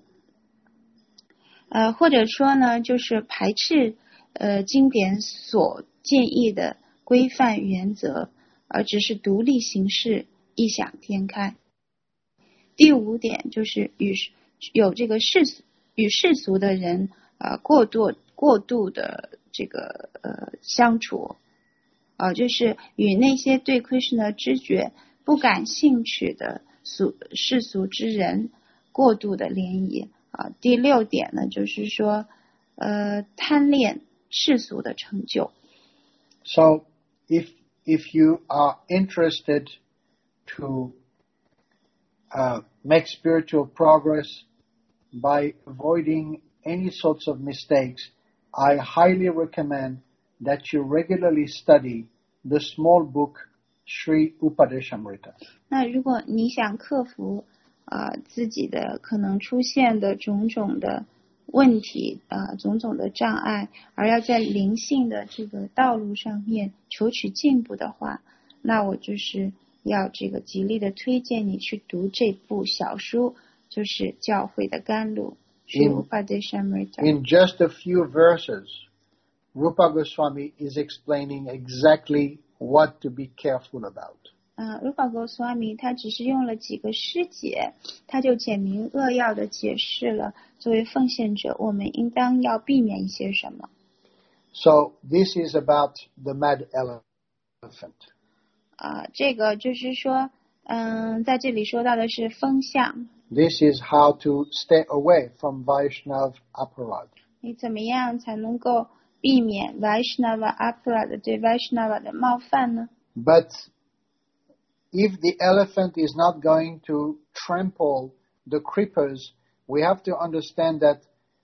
或者说呢，就是排斥经典所建议的规范原则，而只是独立行事，异想天开。第5点就是有这个与世俗的人过度的这个相处。 就是与那些对 Krishna 知觉不感兴趣的世俗之人过度的联谊。第6点呢，就是说贪恋世俗的成就。 So if you are interested to make spiritual progress by avoiding any sorts of mistakes, I highly recommend that you regularly study the small book Sri Upadeshamrita. 那如果你想克服自己的可能出现的种种的问题种种的障碍，而要在灵性的这个道路上面求取进步的话，那我就是要这个极力的推荐你去读这部小书，就是教会的甘露。 In just a few verses, Rupa Goswami is explaining exactly what to be careful about. Rupa Goswami 他只是用了几个诗节，他就简明扼要的解释了作为奉献者我们应当要避免一些什么。 So this is about the mad elephant. 这个就是说在这里说到的是风象。 This is how to stay away from Vaishnav aparad. 你怎么样才能够避免 Vaishnava aparad 对 Vaishnava 的冒犯呢？ But if the elephant is not going to trample the creepers, we have to understand that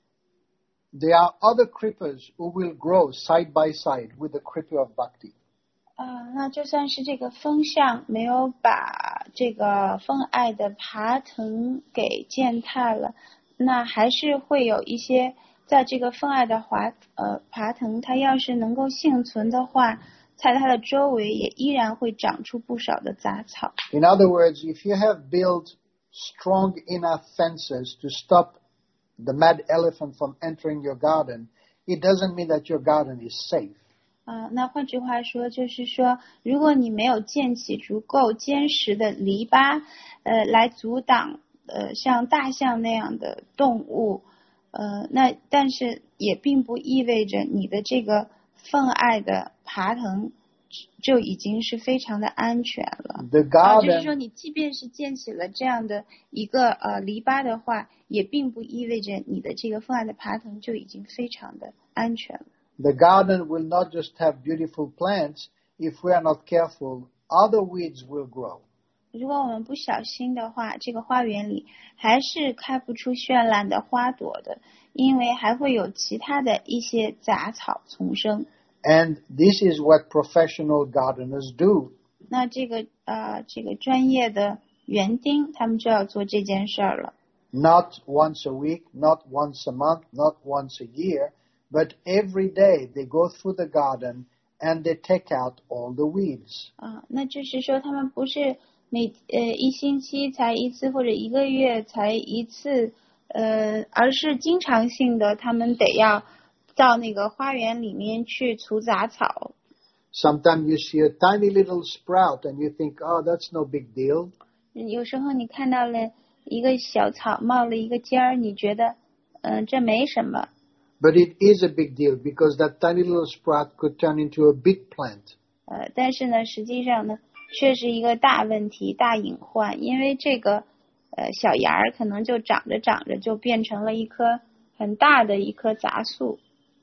there are other creepers who will grow side by side with the creeper of bhakti. 那就算是这个风象没有把这个风爱的爬藤给践踏了，那还是会有一些在这个风爱的爬藤，它要是能够幸存的话，在它的周围也依然会长出不少的杂草。 In other words, if you have built strong enough fences to stop the mad elephant from entering your garden, it doesn't mean that your garden is safe. 那换句话说，就是说，如果你没有建起足够坚实的篱笆，来阻挡像大象那样的动物，那但是也并不意味着你的这个奉爱的爬藤就已经是非常的安全了。就是说，你即便是建起了这样的一个篱笆的话，也并不意味着你的这个奉爱的爬藤就已经非常的安全了。 The garden will not just have beautiful plants. If we are not careful, other weeds will grow. 如果我们不小心的话，这个花园里还是开不出绚烂的花朵的，因为还会有其他的一些杂草丛生。 And this is what professional gardeners do. 那这个专业的园丁，他们就要做这件事儿了。 Not once a week, not once a month, not once a year, but every day they go through the garden and they take out all the weeds. 那就是说他们不是一星期才一次或者一个月才一次，而是经常性的，他们得要到那个花园里面去除杂草。 Sometimes you see a tiny little sprout and you think, oh, that's no big deal. 有时候你看到了一个小草冒了一个尖儿，你觉得这没什么。 But it is a big deal because that tiny little sprout could turn into a big plant. 但是呢，实际上呢，却是一个大问题、大隐患，因为这个小芽儿可能就长着长着就变成了一棵很大的一棵杂树。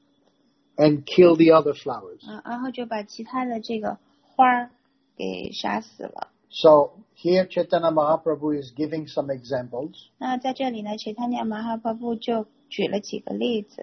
And kill the other flowers. 然后就把其他的这个花儿给杀死了。 So here Chaitanya Mahaprabhu is giving some examples. 那在这里呢，Chaitanya Mahaprabhu就举了几个例子。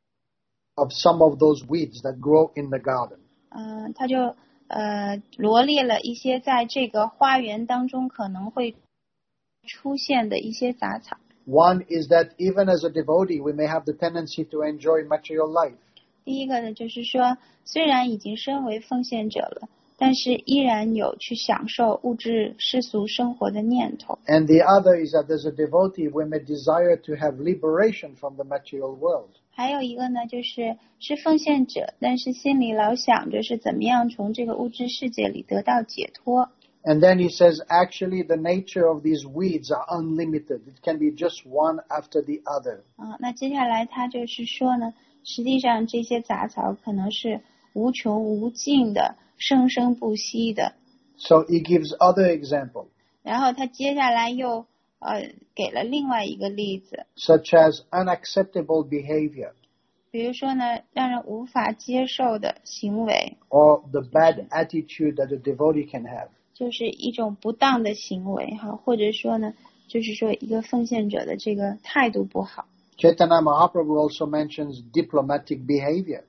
Of some of those weeds that grow in the garden. 他就罗列了一些在这个花园当中可能会出现的一些杂草。 One is that even as a devotee, we may have the tendency to enjoy material life. 第一个呢，就是说，虽然已经身为奉献者了，但是依然有去享受物质世俗生活的念头。 And the other is that as a devotee, we may desire to have liberation from the material world. 还有一个呢，是奉献者，但是心里老想着是怎么样从这个物质世界里得到解脱。 And then he says, actually, the nature of these weeds are unlimited. It can be just one after the other. 那接下来他就是说呢，实际上这些杂草可能是无穷无尽的、生生不息的。 So he gives other example, 然后他接下来又给了另外一个例子， such as unacceptable behavior 比如说呢，让人无法接受的行为， or the bad attitude that a devotee can have. 就是一种不当的行为哈，或者说呢，就是说一个奉献者的这个态度不好。 Chaitanya Mahaprabhu also mentions diplomatic behavior.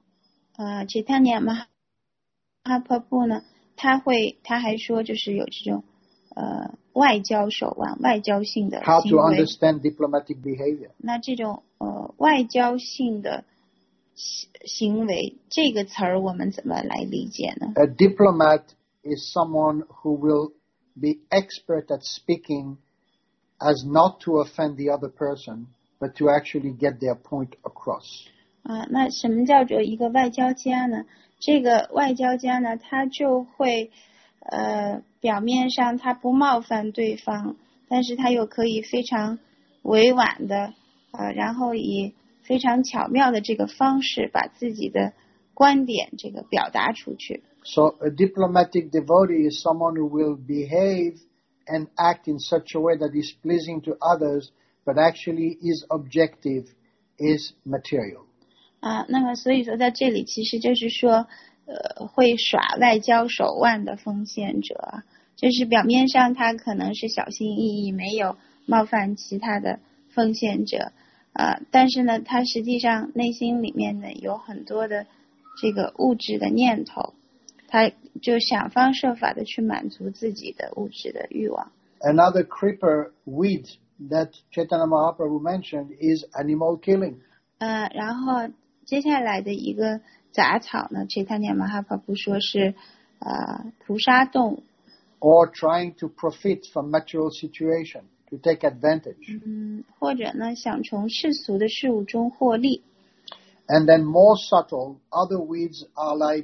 Chaitanya Mahaprabhu 呢，他还说就是有这种外交手腕、外交性的 How 行 to 为。 understand diplomatic behavior? 那这种外交性的行为这个词儿我们怎么来理解呢？ A diplomat is someone who will be expert at speaking as not to offend the other person, but to actually get their point across. 那什么叫做一个外交家呢？这个外交家呢，他就会表面上他不冒犯对方，但是他又可以非常委婉的然后以非常巧妙的这个方式把自己的观点这个表达出去。 So a diplomatic devotee is someone who will behave and act in such a way that is pleasing to others, but actually his objective is material. 那么所以说在这里其实就是说会耍外交手腕的奉献者，就是表面上他可能是小心翼翼，没有冒犯其他的奉献者但是呢他实际上内心里面呢有很多的这个物质的念头，他就想方设法的去满足自己的物质的欲望。 Another creeper weed that Chaitanya Mahaprabhu mentioned is animal killing. 然后接下来的一个杂草呢，Chaitanya Mahaprabhu说是屠杀动物， Or trying to profit from material situation, to take advantage. 或者呢想从世俗的事物中获利。 And then more subtle, other weeds are like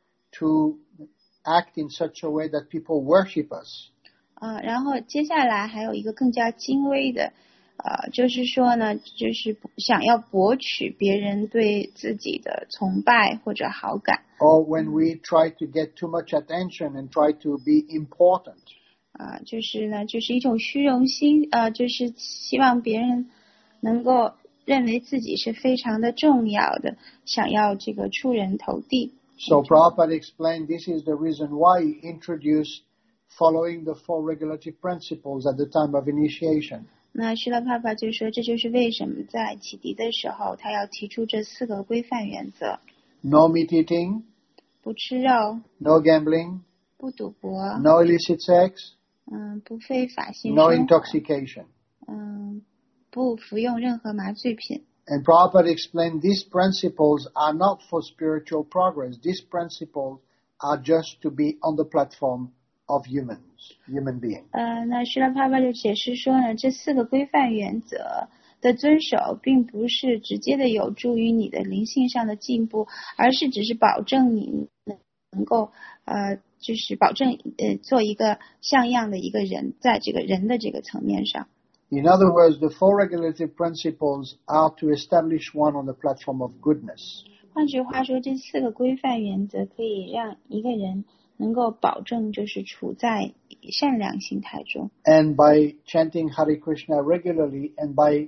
to act in such a way that people worship us. 然后接下来还有一个更加精微的就是说呢，就是想要博取别人对自己的崇拜或者好感。 Or when we try to get too much attention and try to be important. 就是呢，就是一种虚荣心就是希望别人能够认为自己是非常的重要的，想要这个出人头地。 So Prabhupada explained this is the reason why he introduced following the 4 regulative principles at the time of initiation. 那施拉帕帕就说，这就是为什么在启迪的时候，他要提出这4个规范原则： No meat eating, 不吃肉， no gambling, 不赌博， no illicit sex, 不非法性 no 生活， intoxication. 不服用任何麻醉品。 And Prabhupada explained these principles are not for spiritual progress. These principles are just to be on the platform of human beings. 那施拉帕帕就解释说呢，这4个规范原则的遵守，并不是直接的有助于你的灵性上的进步，而是只是保证你能够就是保证做一个像样的一个人，在这个人的这个层面上。 In other words, the 4 regulative principles are to establish one on the platform of goodness. 换句话说，这4个规范原则可以让一个人能够保证就是处在善良心态中。 And by chanting Hare Krishna regularly and by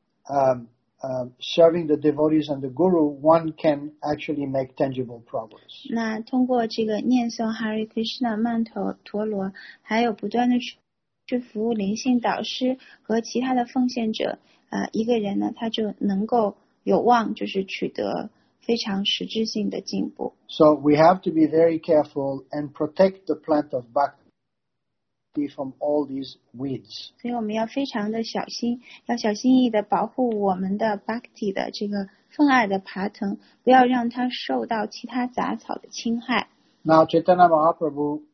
serving the devotees and the Guru, one can actually make tangible progress. 那通过这个念诵 Hare Krishna 曼陀罗，还有不断的去服务灵性导师和其他的奉献者，一个人呢，他就能够有望就是取得非常实质性的进步。 So we have to be very careful and protect the plant of bhakti from all these weeds. 所以我们要非常的小心，要小心翼翼的保护我们的 Bhakti 的这个奉爱的爬藤，不要让它受到其他杂草的侵害。 Now Chaitanya Mahaprabhu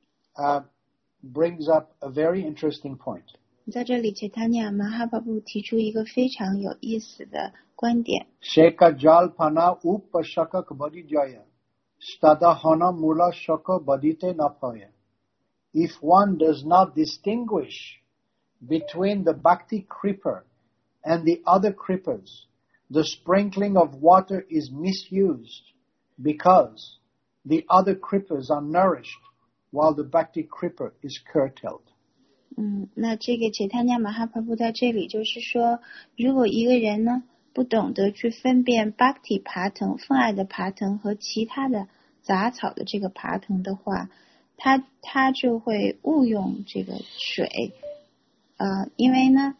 brings up a very interesting point. 在这里 Chaitanya Mahaprabhu 提出一个非常有意思的观点。 Sheka jal pana upashakak badijaya, stada hana mula shaka badite napaya. If one does not distinguish between the bhakti creeper and the other creepers, the sprinkling of water is misused because the other Kripas are nourished while the Bhakti Kripa is curtailed. 那这个解他尼玛哈帕布在这里就是说，如果一个人呢不懂得去分辨 Bhakti 爬藤分爱的爬藤和其他的杂草的这个爬藤的话，他就会误用这个水，因为呢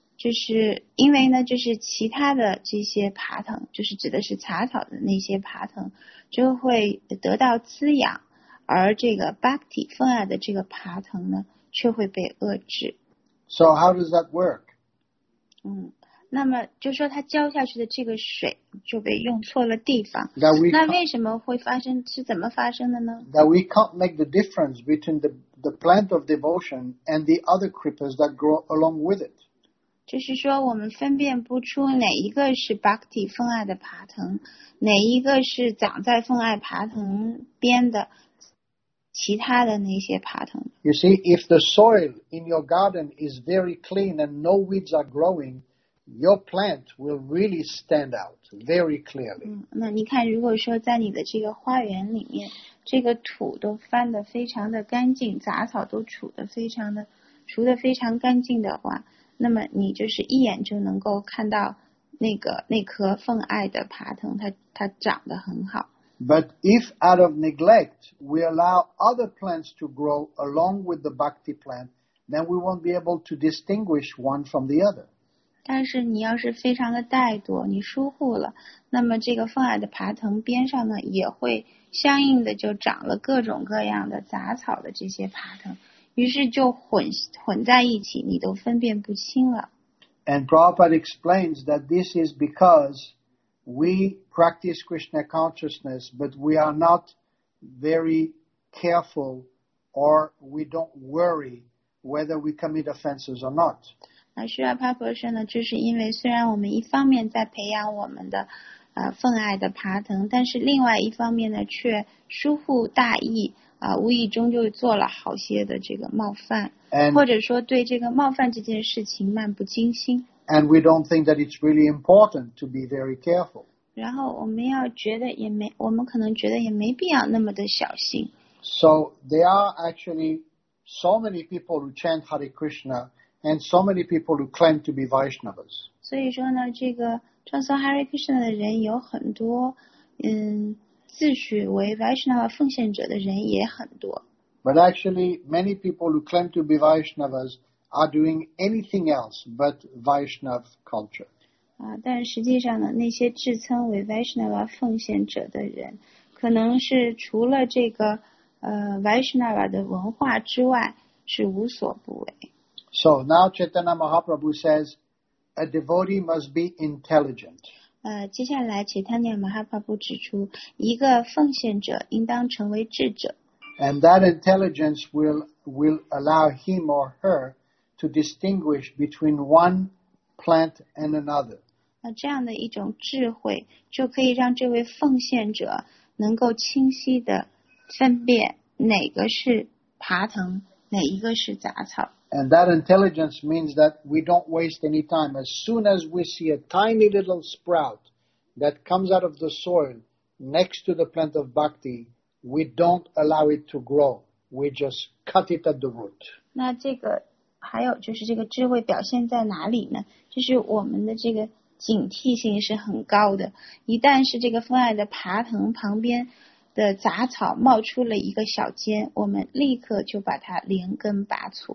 就是其他的这些爬藤，就是指的是杂草的那些爬藤，就会得到滋养，而这个 Bhakti 分爱的这个爬藤呢，却会被遏制。 So how does that work? 那么就说他浇下去的这个水就被用错了地方， 那为什么会发生？是怎么发生的呢？ That we can't make the difference between the plant of devotion and the other Kripas that grow along with it. 就是说我们分辨不出哪一个是 Bhakti 分爱的爬藤，哪一个是长在分爱爬藤边的其他的那些爬藤。 You see, if the soil in your garden is very clean and no weeds are growing, your plant will really stand out very clearly. 那你看，如果说在你的这个花园里面，这个土都翻得非常的干净，杂草都除得非常干净的话，那么你就是一眼就能够看到那棵分爱的爬藤，它长得很好。 But if out of neglect we allow other plants to grow along with the Bhakti plant, then we won't be able to distinguish one from the other. 但是你要是非常的怠惰，你疏忽了，那么这个分爱的爬藤边上呢，也会相应的就长了各种各样的杂草的这些爬藤，于是就混在一起，你都分辨不清了。 And Prabhupada explains that this is because we practice Krishna consciousness, but we are not very careful, or we don't worry whether we commit offenses or not. 需要帕博士呢，就是因为虽然我们一方面在培养我们的分爱的爬藤，但是另外一方面呢，却疏忽大意无意中就做了好些的这个冒犯，或者说对这个冒犯这件事情漫不经心。 And we don't think that it's really important to be very careful. 然后我们可能觉得也没必要那么的小心。 So there are actually so many people who chant Hare Krishna and so many people who claim to be Vaishnavas. 所以说呢，这个传诵 Hare Krishna 的人有很多，自诩为 Vaishnava 奉献者的人也很多。 But actually, many people who claim to be Vaishnavas are doing anything else but Vaishnav culture. 但实际上呢，那些自称为 Vaishnava 奉献者的人，可能是除了这个Vaishnava 的文化之外，是无所不为。 So now Chaitanya Mahaprabhu says, a devotee must be intelligent. 接下来Chaitanya Mahaprabhu 指出，一个奉献者应当成为智者。 And that intelligence will allow him or her to distinguish between one plant and another. 这样的一种智慧，就可以让这位奉献者能够清晰的分辨哪个是爬藤，哪一个是杂草。 And that intelligence means that we don't waste any time. As soon as we see a tiny little sprout that comes out of the soil next to the plant of bhakti, we don't allow it to grow. We just cut it at the root. 那这个还有就是这个智慧表现在哪里呢？就是我们的这个警惕性是很高的，一旦是这个分爱的爬藤旁边的杂草冒出了一个小尖，我们立刻就把它连根拔除。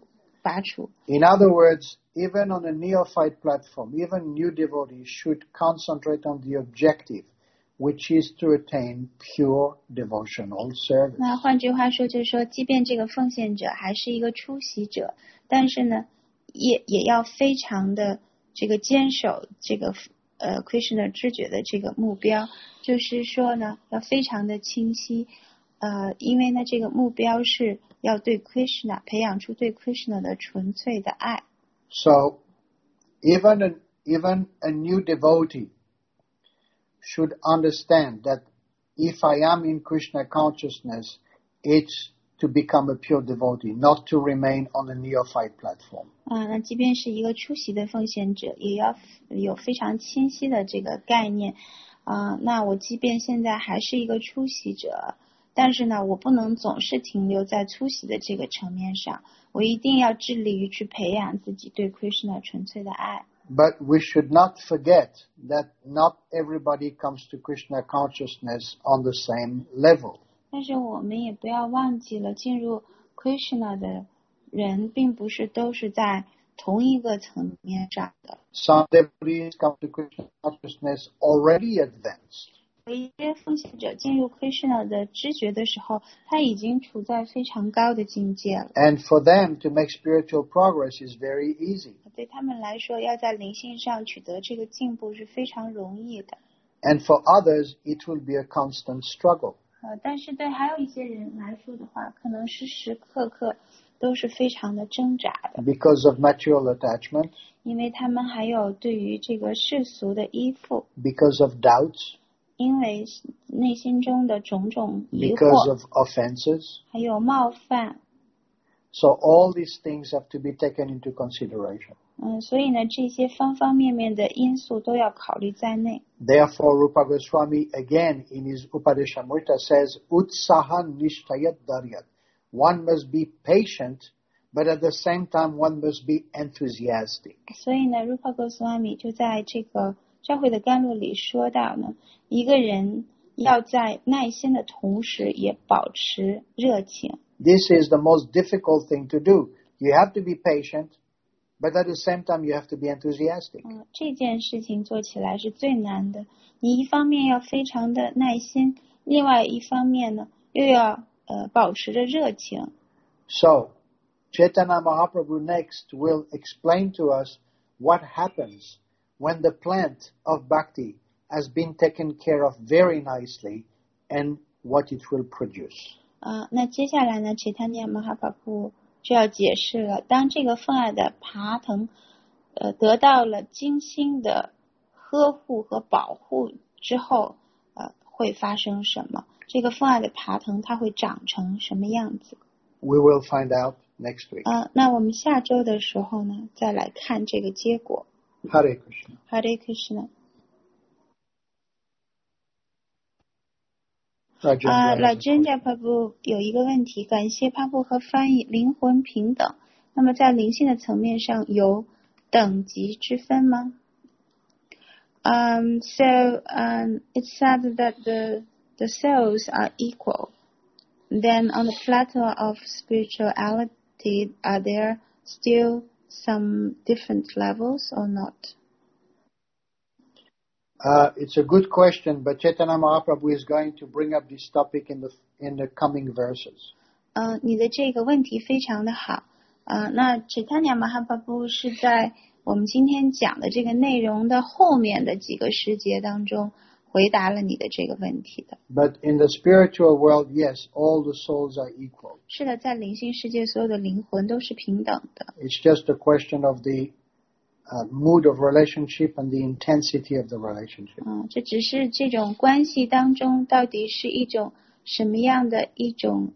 In other words, even on a neophyte platform, even new devotees should concentrate on the objective, which is to attain pure devotional service. 那换句话说，就是说，即便这个奉献者还是一个出席者，但是呢，也要非常的这个坚守这个Krishna 知觉的这个目标，就是说呢，要非常的清晰，因为呢，这个目标是要对 Krishna 培养出对 Krishna 的纯粹的爱。 So, even a new devotee should understand that if I am in Krishna consciousness, it's to become a pure devotee, not to remain on a neophyte platform. 那即便是一个出席的奉献者，也要有非常清晰的这个概念， 那我即便现在还是一个出席者，但是呢，我不能总是停留在出席的这个层面上，我一定要致力于去培养自己对 Krishna 纯粹的爱。 But we should not forget that not everybody comes to Krishna consciousness on the same level. 但是我们也不要忘记了，进入 Krishna 的人并不是都是在同一个层面上的。 Some devotees come to Krishna consciousness already advanced. 有一些奉献者进入 Krishna 的知觉的时候，他已经处在非常高的境界了。 And for them to make spiritual progress is very easy. 对他们来说，要在灵性上取得这个进步是非常容易的。 And for others, it will be a constant struggle. 但是对还有一些人来说的话，可能时时刻刻都是非常的挣扎的。 Because of material attachment. 因为他们还有对于这个世俗的依附。 Because of doubts. 因为内心中的种种疑惑。 Because of offenses. 还有冒犯。 So all these things have to be taken into consideration. 所以呢，这些方方面面的因素都要考虑在内。 Therefore, Rupa Goswami again in his Upadeshamrita says, Utsahan nishtayat daryat. One must be patient, but at the same time one must be enthusiastic. 所以呢，Rupa Goswami 就在这个教会的甘露里说到呢，一个人要在耐心的同时也保持热情。 This is the most difficult thing to do. You have to be patient, but at the same time you have to be enthusiastic. 这件事情做起来是最难的。你一方面要非常的耐心，另外一方面呢，又要保持着热情。 So, Chaitanya Mahaprabhu next will explain to us what happens when the plant of bhakti has been taken care of very nicely and what it will produce. 那接下来呢，Chaitanya Mahaprabhu 就要解释了，当这个奉爱的爬藤得到了精心的呵护和保护之后，会发生什么？这个奉爱的爬藤它会长成什么样子？ We will find out next week. 那我们下周的时候呢，再来看这个结果。 Hare Krishna. Hare Krishna. Rajendra Prabhu 有一个问题，感谢Prabhu和翻译，灵魂平等，那么在灵性的层面上有等级之分吗？So it's said that the souls are equal. Then on the plateau of spirituality, are there still some different levels or not? It's a good question, but Chaitanya Mahaprabhu is going to bring up this topic in the coming verses. 你的这个问题非常的好。那 Chaitanya Mahaprabhu 是在我们今天讲的这个内容的后面的几个时节当中回答了你的这个问题的。 But in the spiritual world, yes, all the souls are equal. 是的，在灵性世界，所有的灵魂都是平等的。 It's just a question of the mood of relationship and the intensity of the relationship. 这只是这种关系当中到底是一种什么样的一种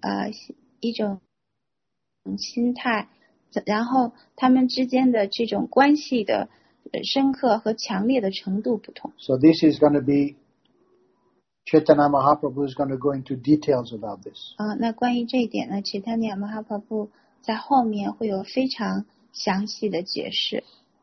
心态，然后他们之间的这种关系的深刻和强烈的程度不同。 So this is going to be Chaitanya Mahaprabhu is going to go into details about this. 那关于这一点呢 Chaitanya Mahaprabhu 在后面会有非常详细的解释。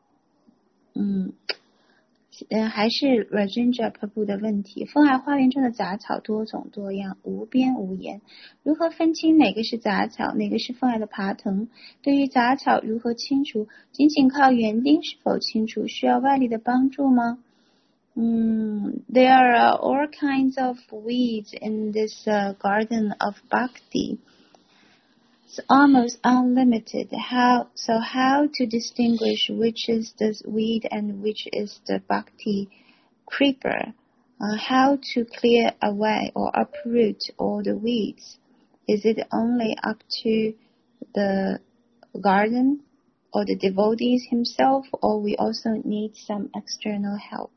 还是 Rajendra Prabhu 的问题，风爱花园中的杂草多种多样，无边无沿，如何分清哪个是杂草，哪个是风爱的爬藤？对于杂草如何清除，仅仅靠园丁是否清除，需要外力的帮助吗？There are all kinds of weeds in this garden of bhakti. It's almost unlimited. How to distinguish which is the weed and which is the bhakti creeper? How to clear away or uproot all the weeds? Is it only up to the garden or the devotees himself, or we also need some external help?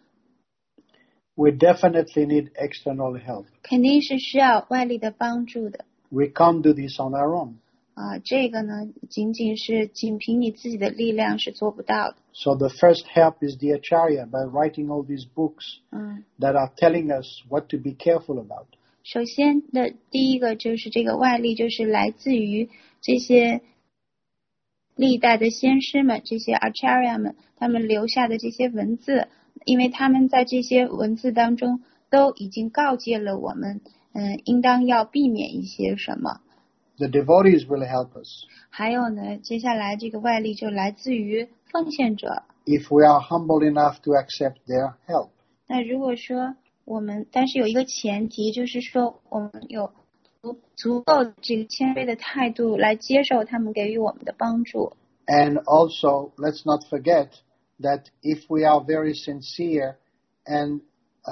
We definitely need external help. 肯定是需要外力的帮助的。 We can't do this on our own. 这个呢仅凭你自己的力量是做不到的。 So the first help is the Acharya by writing all these books that are telling us what to be careful about. 首先的第一个就是这个外力，就是来自于这些历代的先师们，这些 Acharya 们，他们留下的这些文字，因为他们在这些文字当中都已经告诫了我们，应当要避免一些什么。 The devotees will help us. 还有呢，接下来这个外力就来自于奉献者。 If we are humble enough to accept their help. 那如果说但是有一个前提，就是说我们有足够的这个谦卑的态度来接受他们给予我们的帮助。 And also, let's not forget that if we are very sincere and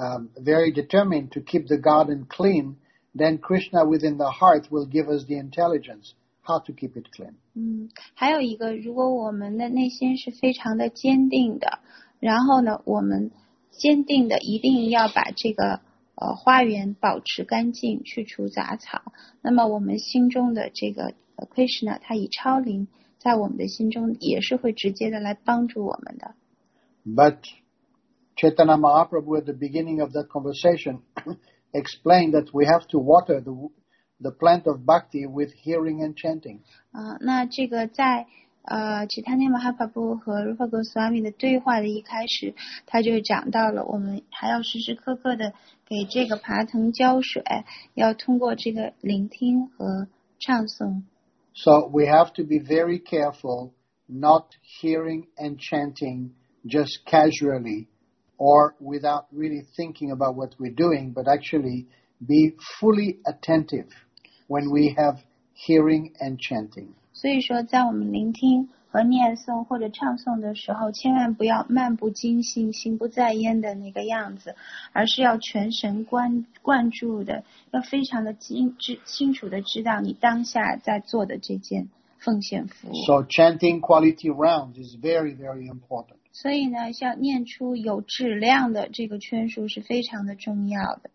very determined to keep the garden clean, then Krishna within the heart will give us the intelligence how to keep it clean. 还有一个，如果我们的内心是非常的坚定的，然后呢，我们坚定的一定要把这个花园保持干净，去除杂草，那么我们心中的这个 Krishna 他以超灵在我们的心中也是会直接的来帮助我们的。 But Chaitanya Mahaprabhu at the beginning of that conversation explained that we have to water the plant of bhakti with hearing and chanting. 那这个在Chaitanya Mahaprabhu 和 Rupa Goswami 的对话的一开始，他就讲到了我们还要时时刻刻的给这个爬藤浇水，要通过这个聆听和唱诵。 So we have to be very careful not hearing and chanting just casually or without really thinking about what we're doing, but actually be fully attentive when we have hearing and chanting. 所以说在我们聆听和念诵或者唱诵的时候，千万不要漫不经心、心不在焉的那个样子，而是要全神贯注的，要非常的清楚的知道你当下在做的这件奉献服务。 So chanting quality rounds is very, very important. 所以呢，像念出有质量的这个圈数是非常的重要的。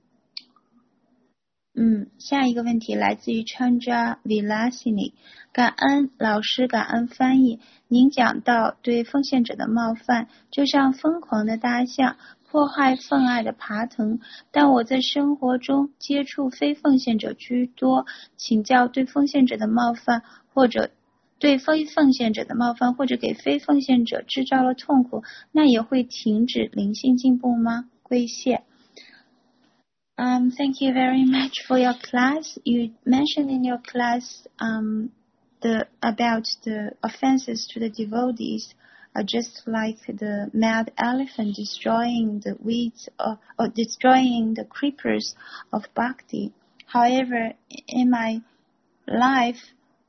下一个问题来自于 Chandra Vilasini， 感恩老师，感恩翻译。您讲到对奉献者的冒犯，就像疯狂的大象破坏分爱的爬藤，但我在生活中接触非奉献者居多，请教对奉献者的冒犯或者对非奉献者的冒犯或者给非奉献者制造了痛苦，那也会停止灵性进步吗？归谢。Thank you very much for your class. You mentioned in your class about the offenses to the devotees are just like the mad elephant destroying the weeds or destroying the creepers of bhakti. However, in my life,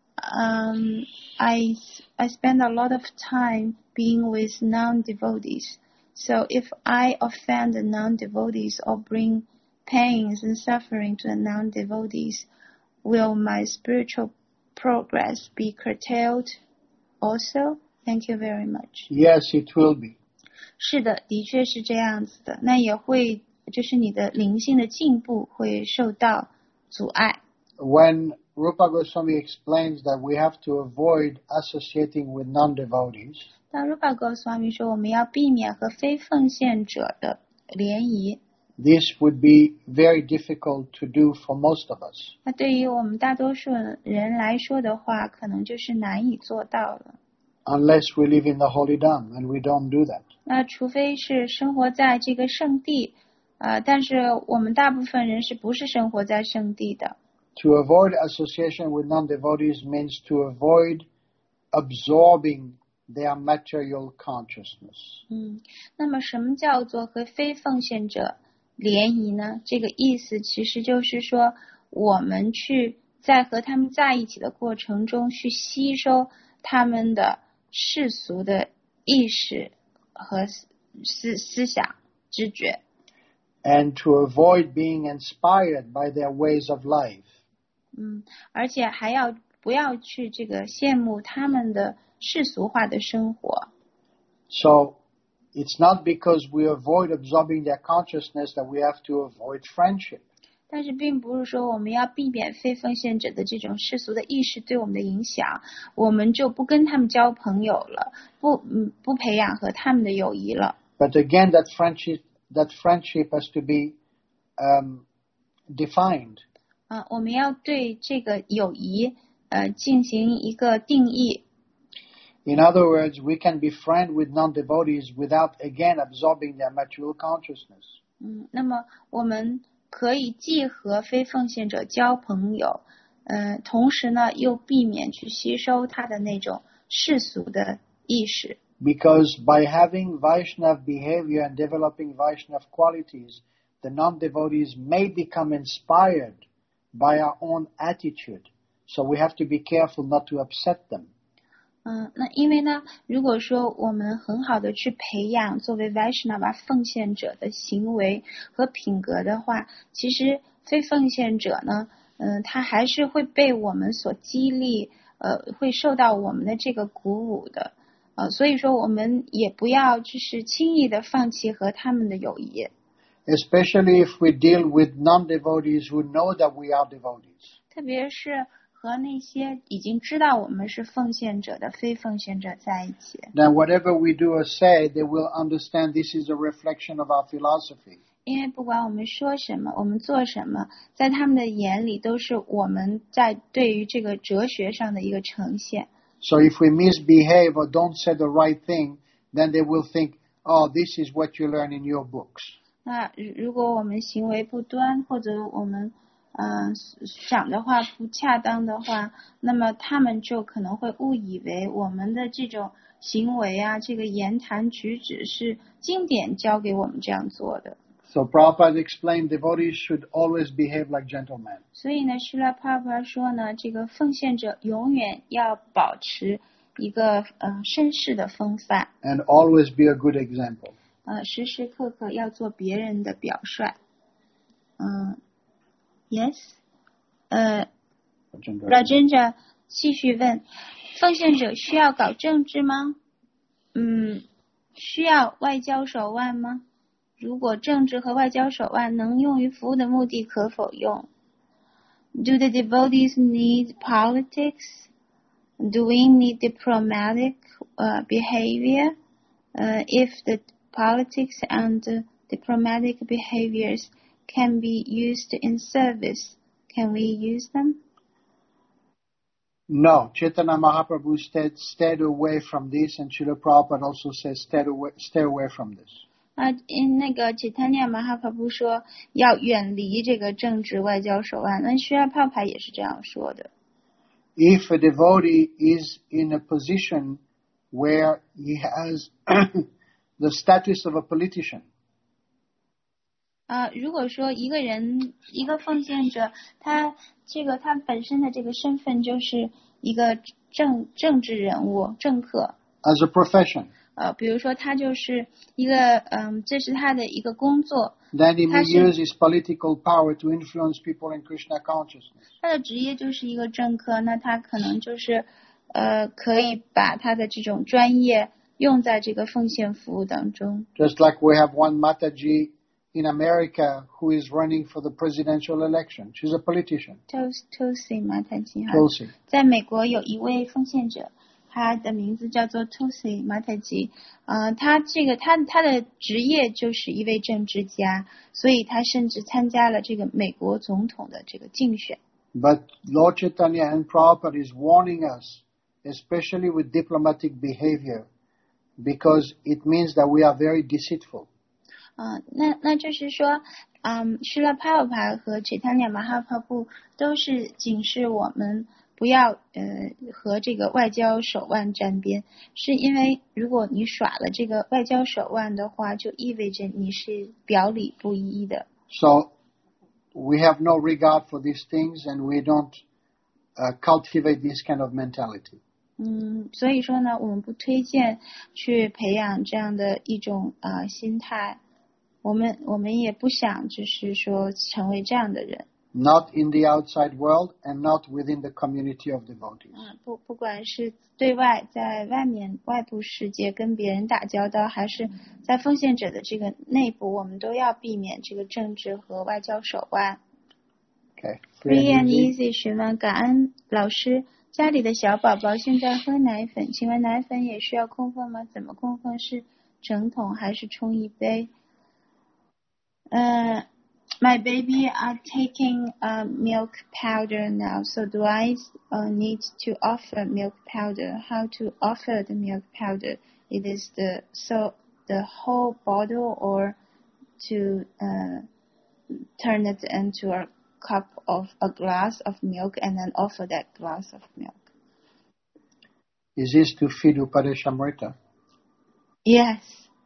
I spend a lot of time being with non-devotees. So if I offend the non-devotees or bring pains and suffering to the non-devotees, will my spiritual progress be curtailed also? Thank you very much. Yes, it will be. 是的，的确是这样子的。那也会，就是你的灵性的进步会受到阻碍。 When Rupa Goswami explains that we have to avoid associating with non-devotees, 当 Rupa Goswami 说我们要避免和非奉献者的联谊。 this would be very difficult to do for most of us. 那对于我们大多数人来说的话，可能就是难以做到了。 Unless we live in the holy dham, and we don't do that. 那除非是生活在这个圣地，但是我们大部分人是不是生活在圣地的？ To avoid association with non-devotees means to avoid absorbing their material consciousness. 那么什么叫做和非奉献者联谊呢？这个意思其实就是说，我们去在和他们在一起的过程中，去吸收他们的世俗的意识和思想知觉。 And to avoid being inspired by their ways of life. 而且还要不要去这个羡慕他们的世俗化的生活。 So it's not because we avoid absorbing their consciousness that we have to avoid friendship. 但是并不是说我们要避免非奉献者的这种世俗的意识对我们的影响，我们就不跟他们交朋友了，不培养和他们的友谊了。 But again, that friendship has to be defined. 我们要对这个友谊进行一个定义。 In other words, we can be friends with non-devotees without again absorbing their material consciousness. 那么我们可以既和非奉献者交朋友，同时呢又避免去吸收他的那种世俗的意识。 Because by having Vaishnava behavior and developing Vaishnava qualities, the non-devotees may become inspired by our own attitude. So we have to be careful not to upset them. 那因为呢，如果说我们很好的去培养作为 Vaishnava 奉献者的行为和品格的话，其实非奉献者呢，他还是会被我们所激励，会受到我们的这个鼓舞的，所以说我们也不要就是轻易的放弃和他们的友谊。 Especially if we deal with non-devotees who know that we are devotees. 特别是和那些已经知道我们是奉献者的非奉献者在一起。 Then whatever we do or say, they will understand this is a reflection of our philosophy. 因为不管我们说什么，我们做什么，在他们的眼里都是我们在对于这个哲学上的一个呈现。 So if we misbehave or don't say the right thing, then they will think, oh, this is what you learn in your books. 那如果我们行为不端，或者我们讲的话不恰当的话，那么他们就可能会误以为我们的这种行为啊，这个言谈举止是经典教给我们这样做的。 So Prabhupada explained devotees should always behave like gentlemen. 所以呢，施拉帕帕说呢，这个奉献者永远要保持一个绅士的风范。 And always be a good example. 时时刻刻要做别人的表率。Yes， Rajendra 继续问，奉献者需要搞政治吗？需要外交手腕吗？如果政治和外交手腕能用于服务的目的，可否用？ Do the devotees need politics? Do we need diplomatic behavior? If the politics and diplomatic behaviors can be used in service, can we use them? No, Chaitanya Mahaprabhu stayed away from this, and Srila Prabhupada also says stay away from this. 那个 Chaitanya Mahaprabhu 说要远离这个政治外交手腕，那须拉帕帕也是这样说的。 If a devotee is in a position where he has the status of a politician, 如果说一个奉献者，他本身的这个身份就是一个政治人物、政客。 as a profession, 比如说他就是一个这是他的一个工作。 then he may use his political power to influence people in Krishna consciousness. 他的职业就是一个政客，那他可能就是可以把他的这种专业用在这个奉献服务当中。 Just like we have one Mataji in America who is running for the presidential election. She's a politician. Tulsi 马塔吉哈。 Tulsi. 在美国有一位奉献者，他的名字叫做 Tulsi 马塔吉。他的职业就是一位政治家，所以他甚至参加了这个美国总统的这个竞选。 But Lord Chaitanya and Prabhupada is warning us, especially with diplomatic behavior, because it means that we are very deceitful. 那就是说，施拉帕帕和 Chaitanya Mahaprabhu 都是警示我们不要和这个外交手腕沾边，是因为如果你耍了这个外交手腕的话，就意味着你是表里不一的。 So we have no regard for these things, and we don't cultivate this kind of mentality. 所以说呢，我们不推荐去培养这样的一种心态。我们也不想就是说成为这样的人。 Not in the outside world and not within the community of devotees. 不管是对外在外部世界跟别人打交道，还是在奉献者的这个内部，我们都要避免这个政治和外交手腕。 Okay. Free and easy 询问感恩老师，家里的小宝宝现在喝奶粉，请问奶粉也需要供奉吗？怎么供奉？是整桶还是冲一杯？My baby are taking milk powder now, so do I need to offer milk powder? How to offer the milk powder? It is the whole bottle, or to turn it into a cup of a glass of milk and then offer that glass of milk. Is this to feed Upadeshamrita? Yes.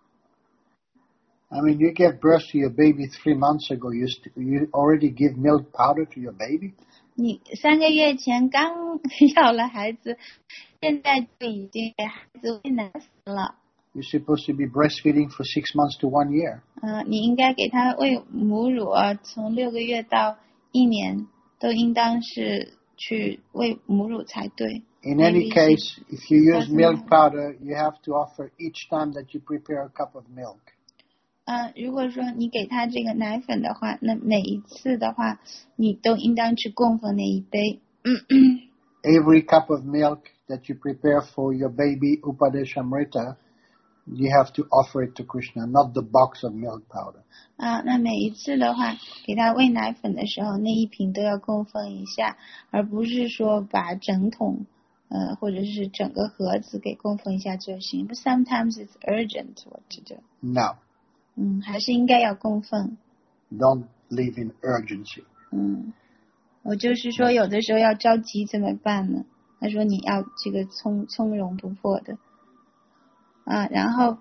I mean, you gave birth to your baby 3 months ago. You already give milk powder to your baby? 你3个月前刚要了孩子，现在就已经给孩子喂奶粉了。 You're supposed to be breastfeeding for 6 months to 1 year. 你应该给他喂母乳啊，从6个月到1年都应当是去喂母乳才对。 In any case, if you use milk powder, you have to offer each time that you prepare a cup of milk. 如果说你给他这个奶粉的话，那每一次的话，你都应当去供奉那一杯。 Every cup of milk that you prepare for your baby Upadeshamrita, you have to offer it to Krishna, not the box of milk powder. 那每一次的话，给他喂奶粉的时候，那一瓶都要供奉一下，而不是说把整桶或者是整个盒子给供奉一下就行。But sometimes it's urgent what to do. No. 还是应该要供奉。 Don't live in urgency. 我就是说有的时候要着急怎么办呢？他说你要这个从容不迫的。然后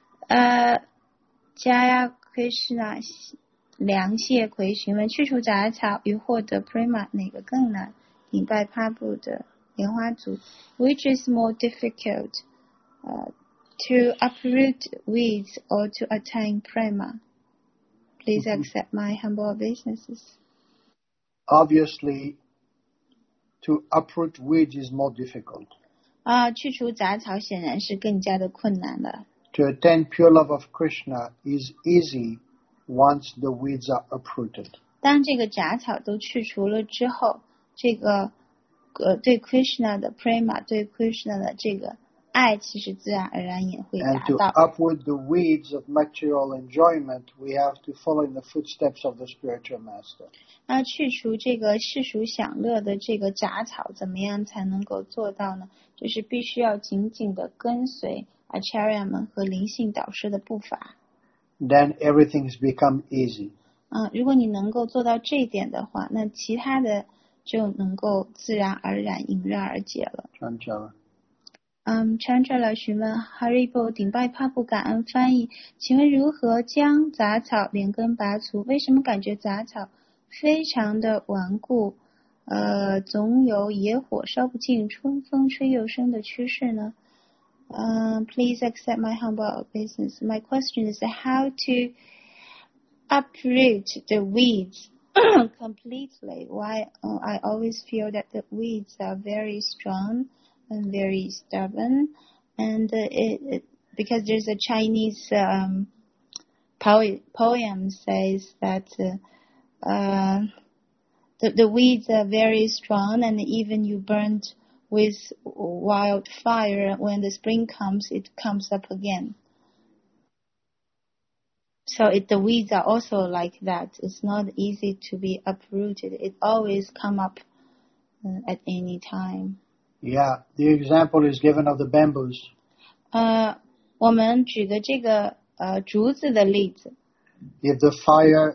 Jaya Krishna 梁谢奎询问去除杂草与获得 prema 哪个更难？顶拜帕布的莲花组 Which is more difficult? To uproot weeds or to attain prema? Please accept my humble obeisances. Obviously, to uproot weeds is more difficult. 去除杂草显然是更加的困难的。 To attain pure love of Krishna is easy once the weeds are uprooted. 当这个杂草都去除了之后，这个对 Krishna 的 prema， 对 Krishna 的这个爱，其实自然而然也会达到。 And to uproot the weeds of material enjoyment, we have to follow in the footsteps of the spiritual master. 那去除这个世俗享乐的这个杂草，怎么样才能够做到呢？就是必须要紧紧的跟随 Acharya 们和灵性导师的步伐。 Then everything's become easy. 如果你能够做到这一点的话，那其他的就能够自然而然迎刃而解了。Chandra 询问 Haribo 顶拜帕布感恩翻译，请问如何将杂草连根拔除？为什么感觉杂草非常的顽固，总有野火烧不尽，春风吹又生的趋势呢？Please accept my humble obeisance. My question is how to uproot the weeds completely. Why I always feel that the weeds are very strong and very stubborn, and because there's a Chinese poem says that the weeds are very strong, and even you burnt with wildfire, when the spring comes, it comes up again. So the weeds are also like that. It's not easy to be uprooted. It always come up at any time. Yeah, the example is given of the bamboos. 我们举的这个竹子的例子。 If the fire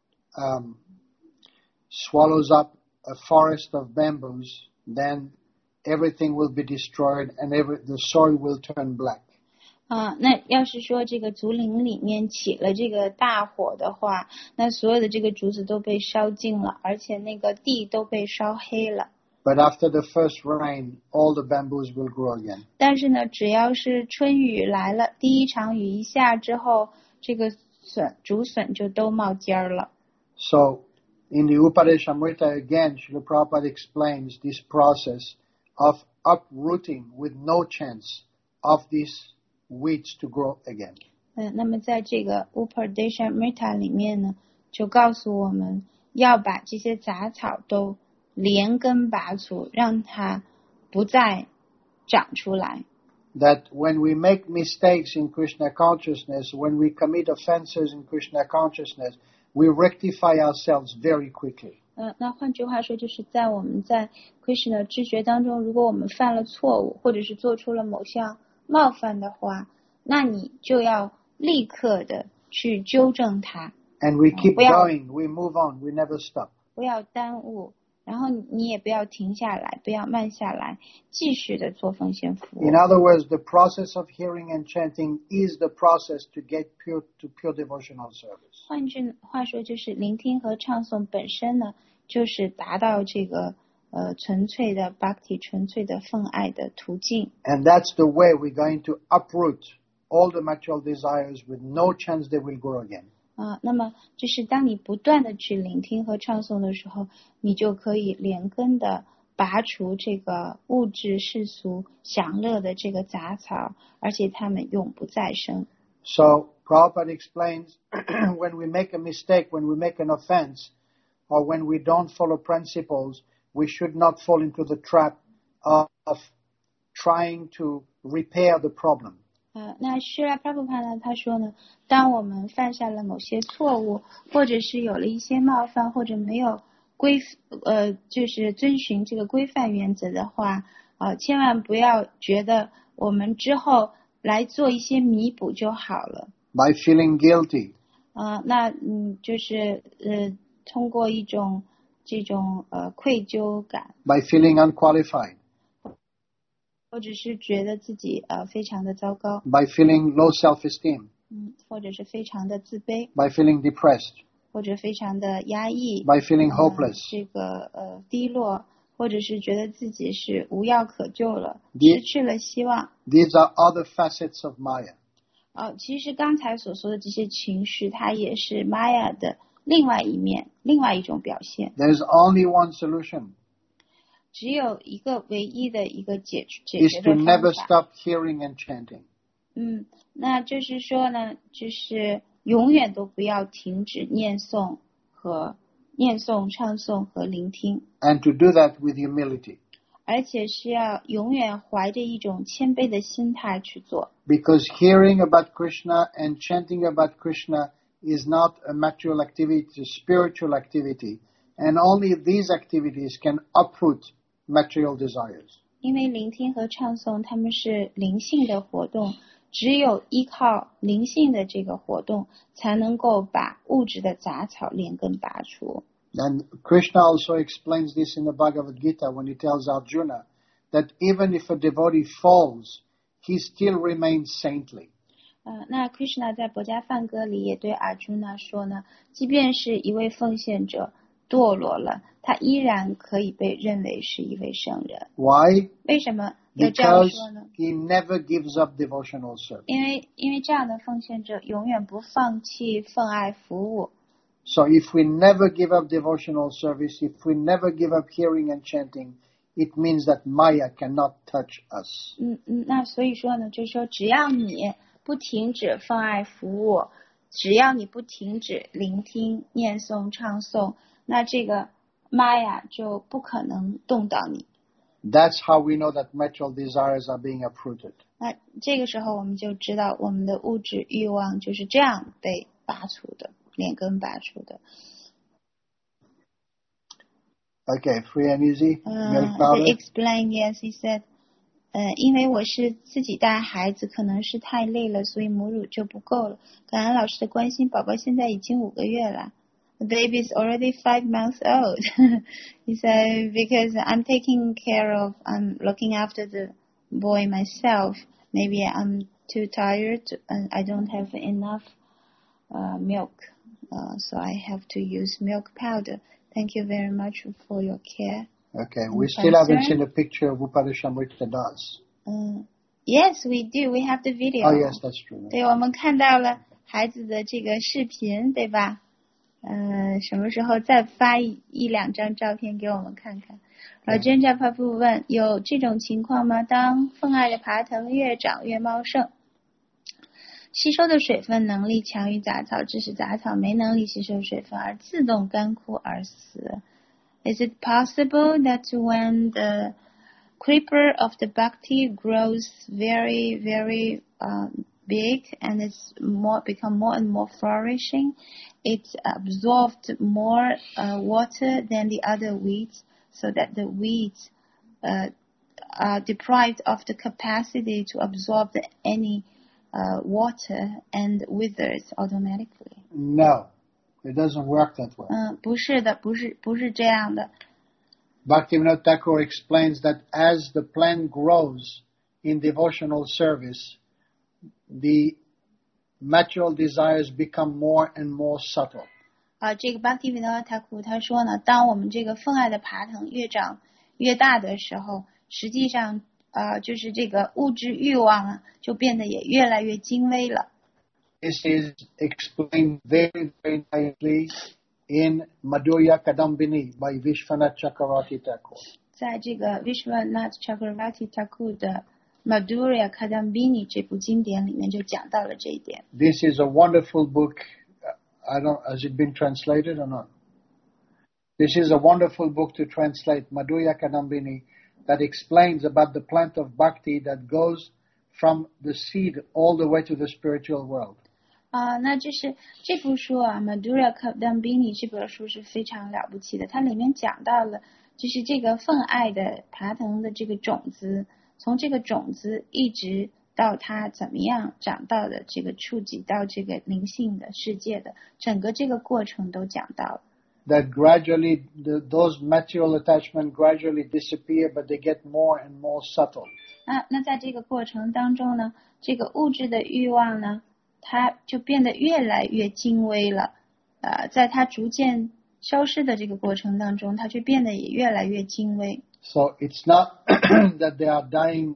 swallows up a forest of bamboos, then everything will be destroyed and the soil will turn black. 那要是说这个竹林里面起了这个大火的话，那所有的这个竹子都被烧尽了，而且那个地都被烧黑了。 But after the first rain, all the bamboos will grow again. 但是呢，只要是春雨来了，第一场雨一下之后，这个竹笋就都冒尖了。 So, in the Upadeshamrita again, Srila Prabhupada explains this process of uprooting with no chance of these weeds to grow again. 那么在这个 Upadeshamrita 里面呢，就告诉我们要把这些杂草都连根拔除，让它不再长出来。 That when we make mistakes in Krishna consciousness, when we commit offenses in Krishna consciousness, we rectify ourselves very quickly. 那换句话说，就是在我们在 Krishna 知觉当中，如果我们犯了错误，或者是做出了某项冒犯的话，那你就要立刻的去纠正它。 And we keep going, we move on, we never stop. 不要耽误，然后你也不要停下来，不要慢下来，继续的做奉献服务。 In other words, the process of hearing and chanting is the process to get pure devotional service. 换句话说，就是聆听和唱诵本身呢，就是达到这个纯粹的 bhakti 纯粹的奉爱的途径。 And that's the way we're going to uproot all the material desires with no chance they will grow again. 那么就是当你不断的去聆听和唱诵的时候，你就可以连根的拔除这个物质世俗享乐的这个杂草，而且它们永不再生。 So Prabhupada explains when we make a mistake, when we make an offense, or when we don't follow principles, we should not fall into the trap of trying to repair the problem. 那释拉帕布帕呢，他说呢，当我们犯下了某些错误，或者是有了一些冒犯，或者没有就是遵循这个规范原则的话，千万不要觉得我们之后来做一些弥补就好了。 By feeling guilty. 那就是通过一种这种愧疚感。 By feeling unqualified. 或者是觉得自己非常的糟糕。 By feeling low self-esteem. 或者是非常的自卑。 By feeling depressed. 或者非常的压抑。 By feeling hopeless. 这个低落，或者是觉得自己是无药可救了，失去了希望。 These are other facets of Maya. 其实刚才所说的这些情绪，它也是 Maya 的另外一面，另外一种表现。 There's only one solution. 只有一个唯一的一个解 Is 决 to 的方 never 法。 stop hearing and chanting. 那就是说呢，就是永远都不要停止念诵、唱诵和聆听， And to do that with humility. 而且是要永远怀着一种谦卑的心态去做。 Because hearing about Krishna and chanting about Krishna is not a material activity, it's a spiritual activity. And only these activities can uproot material desires. 因为聆听和唱诵它们是灵性的活动，只有依靠灵性的这个活动，才能够把物质的杂草连根拔除。 And Krishna also explains this in the Bhagavad Gita when he tells Arjuna that even if a devotee falls, he still remains saintly. 那 Krishna 在博伽梵歌里也对 Arjuna 说呢，即便是一位奉献者堕落了，他依然可以被认为是一位圣人。 Why? 为什么要这样 Because 说呢？ he never gives up devotional service. 因为这样的奉献者永远不放弃奉爱服务。 So if we never give up devotional service, if we never give up hearing and chanting, it means that Maya cannot touch us. 那所以说呢，就是说只要你不停止奉爱服务，只要你不停止聆听、念诵、唱诵，那这个玛雅就不可能动到你。 That's how we know that material desires are being uprooted. 那这个时候我们就知道我们的物质欲望就是这样被拔除的，连根拔除的。 Okay, free and easy. Milk They powder. explain, yes, he said, 因为我是自己带孩子，可能是太累了，所以母乳就不够了。感恩老师的关心，宝宝现在已经5个月了。The baby is already 5 months old. He said, because I'm looking after the boy myself. Maybe I'm too tired and I don't have enough milk. So I have to use milk powder. Thank you very much for your care. Okay, we still haven't seen a picture of Upadeshamrita Das. Yes, we do. We have the video. Oh, yes, that's true. 对，我们看到了孩子的这个视频，对吧？什么时候再发一两张照片给我们看看？真扎帕布问，有这种情况吗？当奉爱的爬藤越长越茂盛， 吸收的水分能力强于杂草，致使杂草没能力吸收水分而自动干枯而死。Is it possible that when the creeper of the bhakti grows very, very big and it's become more and more flourishing, it absorbed more water than the other weeds, so that the weeds are deprived of the capacity to absorb any water and withers automatically. No, it doesn't work that way. 不是的，不是这样的。 Bhaktivinoda Thakur explains that as the plant grows in devotional service, the material desires become more and more subtle. 这个 Bhaktivinoda Thakur 他说呢，当我们这个分爱的爬藤越长越大的时候，实际上就是这个物质欲望就变得也越来越精微了。 This is explained very, very nicely in Madhurya Kadambini by Vishwanath Chakravarti Thakur. 在这个 Vishwanath Chakravarti Thakur 的 Madhurya Kadambini 这部经典里面就讲到了这一点。 This is a wonderful book. Has it been translated or not? This is a wonderful book to translate, Madhurya Kadambini, that explains about the plant of bhakti that goes from the seed all the way to the spiritual world. 那就是这部书Madhurya Kadambini 这本书是非常了不起的，它里面讲到了就是这个分爱的爬藤的这个种子，从这个种子一直到它怎么样长到的这个触及到这个灵性的世界的整个这个过程都讲到了。 That gradually, those material attachments gradually disappear, but they get more and more subtle. 那在这个过程当中呢，这个物质的欲望呢，它就变得越来越精微了。在它逐渐消失的这个过程当中，它就变得也越来越精微。 So it's not that they are dying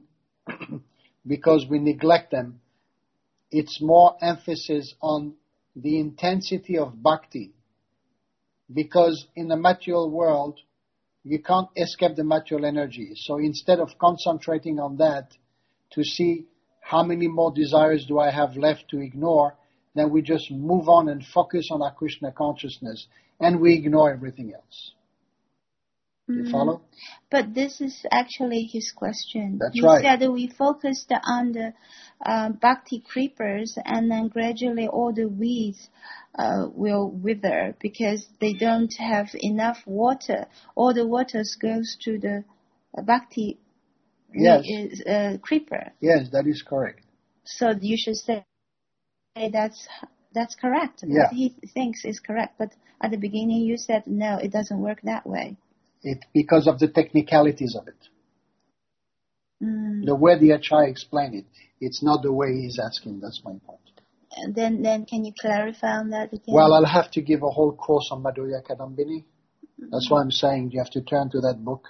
because we neglect them. It's more emphasis on the intensity of bhakti. Because in the material world, you can't escape the material energy. So instead of concentrating on that to see how many more desires do I have left to ignore, then we just move on and focus on our Krishna consciousness, and we ignore everything else. You follow? But this is actually his question. That's he right. said that we focused on the bhakti creepers, and then gradually all the weeds will wither because they don't have enough water. All the water goes to the bhakti creeper. Yes, that is correct. So you should say that's correct. Yeah. What he thinks is correct. But at the beginning you said no, it doesn't work that way. Because of the technicalities of it. The way the Acharya explained it, it's not the way he's asking. That's my point. Then can you clarify on that again? Well, I'll have to give a whole course on Madhurya Kadambini. That's why I'm saying you have to turn to that book.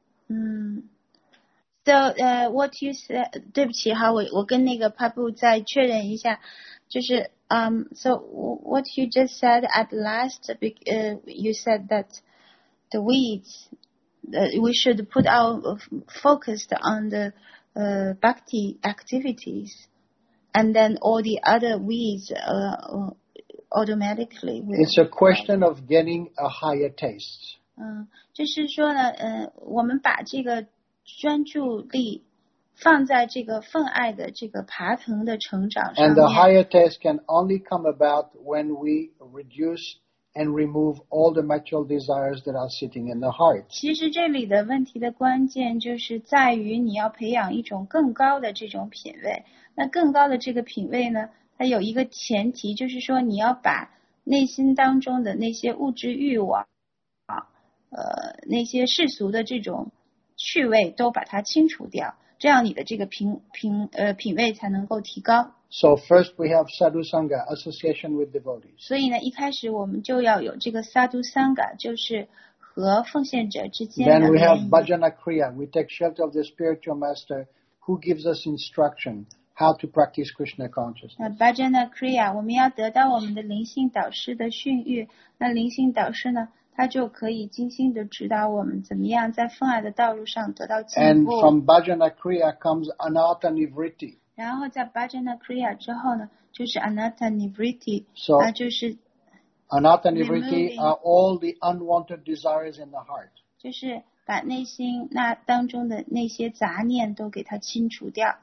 So what you said, 对不起哈，我跟那个帕布再确认一下，就是so what you just said at last, you said that the weeds, we should put our focus on the bhakti activities, and then all the other weeds automatically will. It's a question of getting a higher taste. 就是说呢，我们把这个专注力放在这个分爱的这个爬藤的成长上面。 And the higher taste can only come about when we reduce and remove all the material desires that are sitting in the heart. 其实这里的问题的关键就是在于你要培养一种更高的这种品味。那更高的这个品味呢，它有一个前提，就是说你要把内心当中的那些物质欲望那些世俗的这种趣味都把它清除掉，这样你的这个品味才能够提高。 So first we have sadhu sangha, association with devotees. 所以呢，一开始我们就要有这个 sadhu sangha， 就是和奉献者之间的 Then we 联 have 谊。 bhajana kriya. We take shelter of the spiritual master who gives us instruction how to practice Krishna consciousness. Bhajana Kriya， 我们要得到我们的灵性导师的训育。那灵性导师呢，他就可以精心的指导我们怎么样在奉爱的道路上得到进 And 步。 from bhajana kriya comes anartha nivritti. 然后在 bhajana kriya 之后呢，就是 anatta nivritti， So 就是 anatta nivritti removing are all the unwanted desires in the heart. 就是把内心那当中的那些杂念都给它清除掉。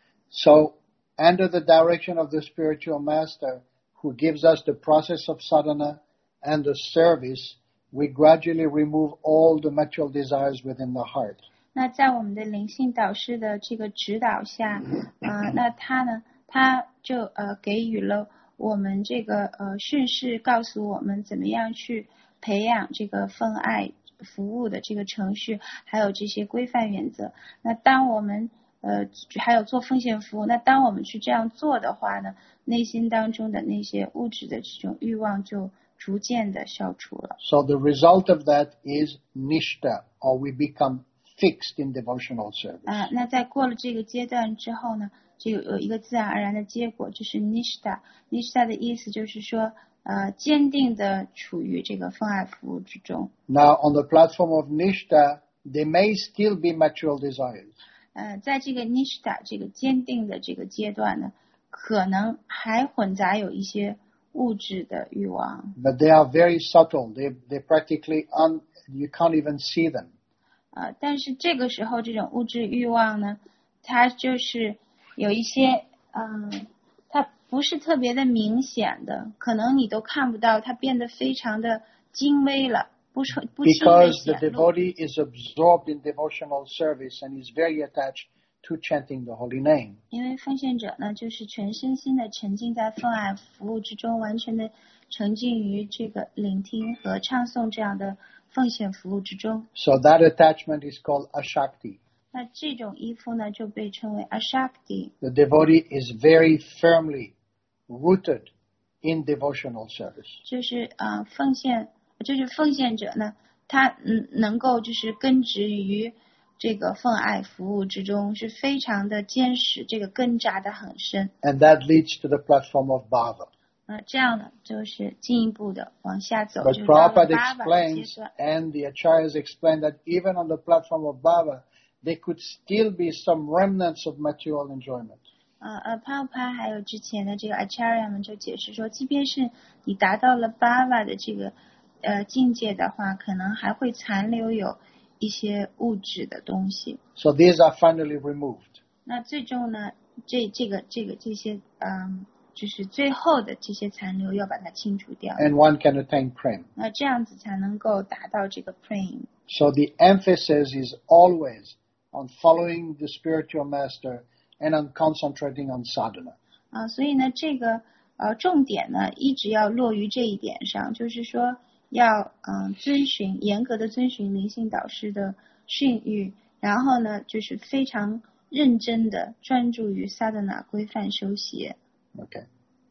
So under the direction of the spiritual master who gives us the process of sadhana and the service, we gradually remove all the material desires within the heart. 那在我们的灵性导师的这个指导下，那他就给予了我们这个训示，告诉我们怎么样去培养这个奉爱服务的这个程序，还有这些规范原则。那当我们还有做奉献服务，那当我们去这样做的话呢，内心当中的那些物质的这种欲望就逐渐的消除了。 So the result of that is nishta, or we become fixed in devotional service. 那在过了这个阶段之后呢，就有一个自然而然的结果，就是 nishta。nishta 的意思就是说，坚定的处于这个奉爱服务之中。 Now on the platform of nishta, there may still be material desires. 在这个 nishta 这个坚定的这个阶段呢，可能还混杂有一些物质的欲望。 But they are very subtle. They're practically you can't even see them. 但是这个时候这种物质欲望呢，它就是有一些它不是特别的明显的，可能你都看不到，它变得非常的精微了，不轻微 Because the 显露。 devotee is absorbed in devotional service and is very attached to chanting the holy name. 因为奉献者呢，就是全身心的沉浸在奉爱服务之中，完全的沉浸于这个聆听和唱诵这样的奉献服务之中。 So that attachment is called ashakti. 那这种依附呢，就被称为 ashakti。 The devotee is very firmly rooted in devotional service. 就是奉献者呢，他能够就是根植于这个奉爱服务之中，是非常的坚实，这个根扎得很深。 And that leads to the platform of bhava. 这样呢，就是进一步的往下走， But 就是到了 Prabhupada bhava 的阶 explains, 段。 and the acharyas explain, that even on the platform of bhava, there could still be some remnants of material enjoyment. 帕还有之前的这个 acharya 们就解释说，即便是你达到了 bhava 的这个境界的话，可能还会残留有一些物质的东西。 So these are finally removed. 那最终呢，这些就是最后的这些残留要把它清除掉。 And one can attain prem. 那这样子才能够达到这个 prem。 So the emphasis is always on following the spiritual master and on concentrating on sadhana. 所以呢，这个重点呢一直要落于这一点上，就是说要严格的遵循灵性导师的训谕，然后呢就是非常认真的专注于 sadhana 规范修习。 Okay.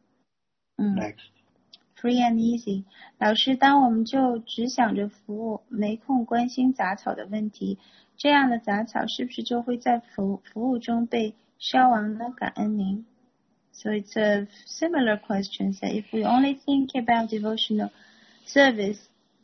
Next. Free and easy。 老师，当我们就只想着服务，没空关心杂草的问题，这样的杂草是不是就会在服务中被消亡呢？感恩您。 So it's a similar question. So if we only think about devotional service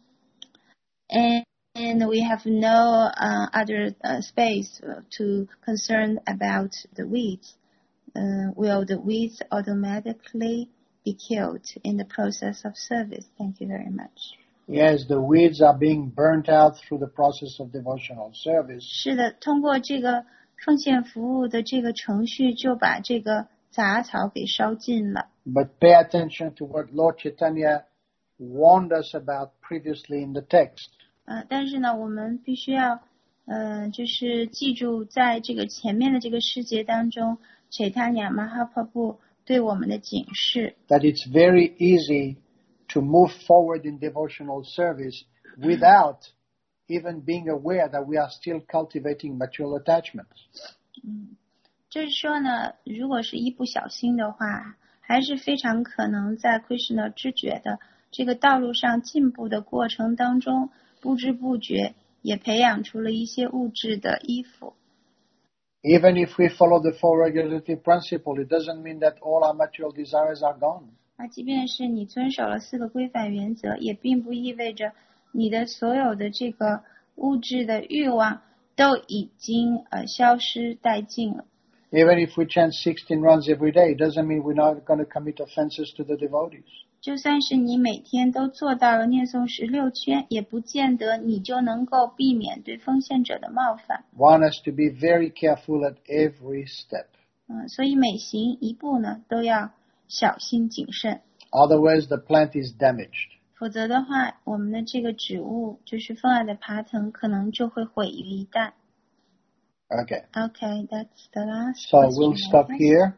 and we have no other space to concern about the weeds, will the weeds automatically be killed in the process of service? Thank you very much. Yes, the weeds are being burnt out through the process of devotional service. 是的，通过这个奉献服务的这个程序，就把这个杂草给烧尽了。 But pay attention to what Lord Chaitanya warned us about previously in the text. 但是呢，我们必须要就是记住，在这个前面的这个世节当中，Chaitanya Mahaprabhu 对我们的警示。 That it's very easy to move forward in devotional service without even being aware that we are still cultivating material attachments. 就是说呢，如果是一不小心的话，还是非常可能在 Krishna 知觉的这个道路上进步的过程当中，不知不觉也培养出了一些物质的依附。 Even if we follow the four regulative principle, it doesn't mean that all our material desires are gone. 即便是你遵守了4个规范原则，也并不意味着你的所有的这个物质的欲望都已经消失殆尽了。 Even if we chant 16 rounds every day, it doesn't mean we're not going to commit offenses to the devotees. 就算是你每天都做到了念诵16圈，也不见得你就能够避免对奉献者的冒犯。 One has to be very careful at every step. 所以每行一步呢，都要小心谨慎。 Otherwise, the plant is damaged. 否则的话，我们的这个植物，就是风爱的爬藤，可能就会毁于一旦。 Okay. Okay, that's the last So question. we'll stop here.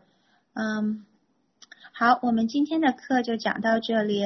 好，我们今天的课就讲到这里。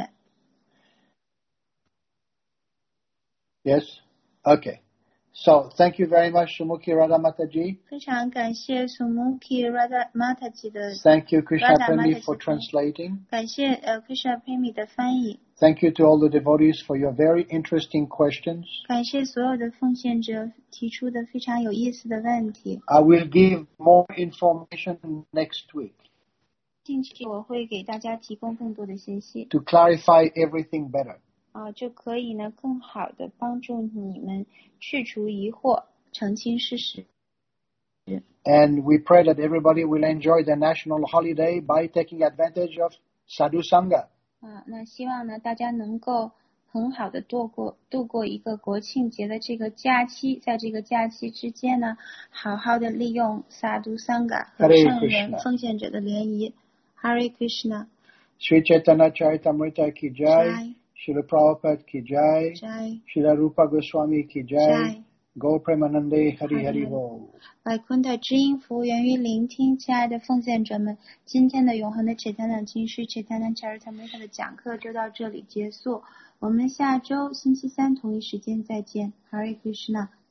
Yes? Okay. So thank you very much, Sumukhi Radha Mataji. 非常感谢 Sumukhi Radha Mataji 的 Thank you, Krishna Radha Premi, Mataji for translating. 感谢Krishna Premi 的翻译。 Thank you to all the devotees for your very interesting questions. 感谢所有的奉献者提出的非常有意思的问题。 I will give more information next week 近期我会给大家提供更多的信息， to clarify everything better. 就可以呢更好的帮助你们去除疑惑，澄清事实。 And we pray that everybody will enjoy the national holiday by taking advantage of Sadhu Sangha. 那希望呢大家能够很好的度过一个国庆节的这个假期，在这个假期之间呢，好好的利用Sadhu Sangha 和 Hare 圣人 Krishna 奉献者的联谊。Hare Krishna， Sri Chaitanya Charitamrita ki jai, Jai Srila Prabhupada ki jai, Jai Srila Rupa Goswami ki jai, Jai。 Go Premanande Hari Hari Hari Hari Bol. 百坤的知音服务源于聆听，亲爱的奉献者们，今天的永恒的Chaitanya经师Chaitanya Charitamrita的讲课就到这里结束，我们下周星期三同一时间再见。Hare Krishna，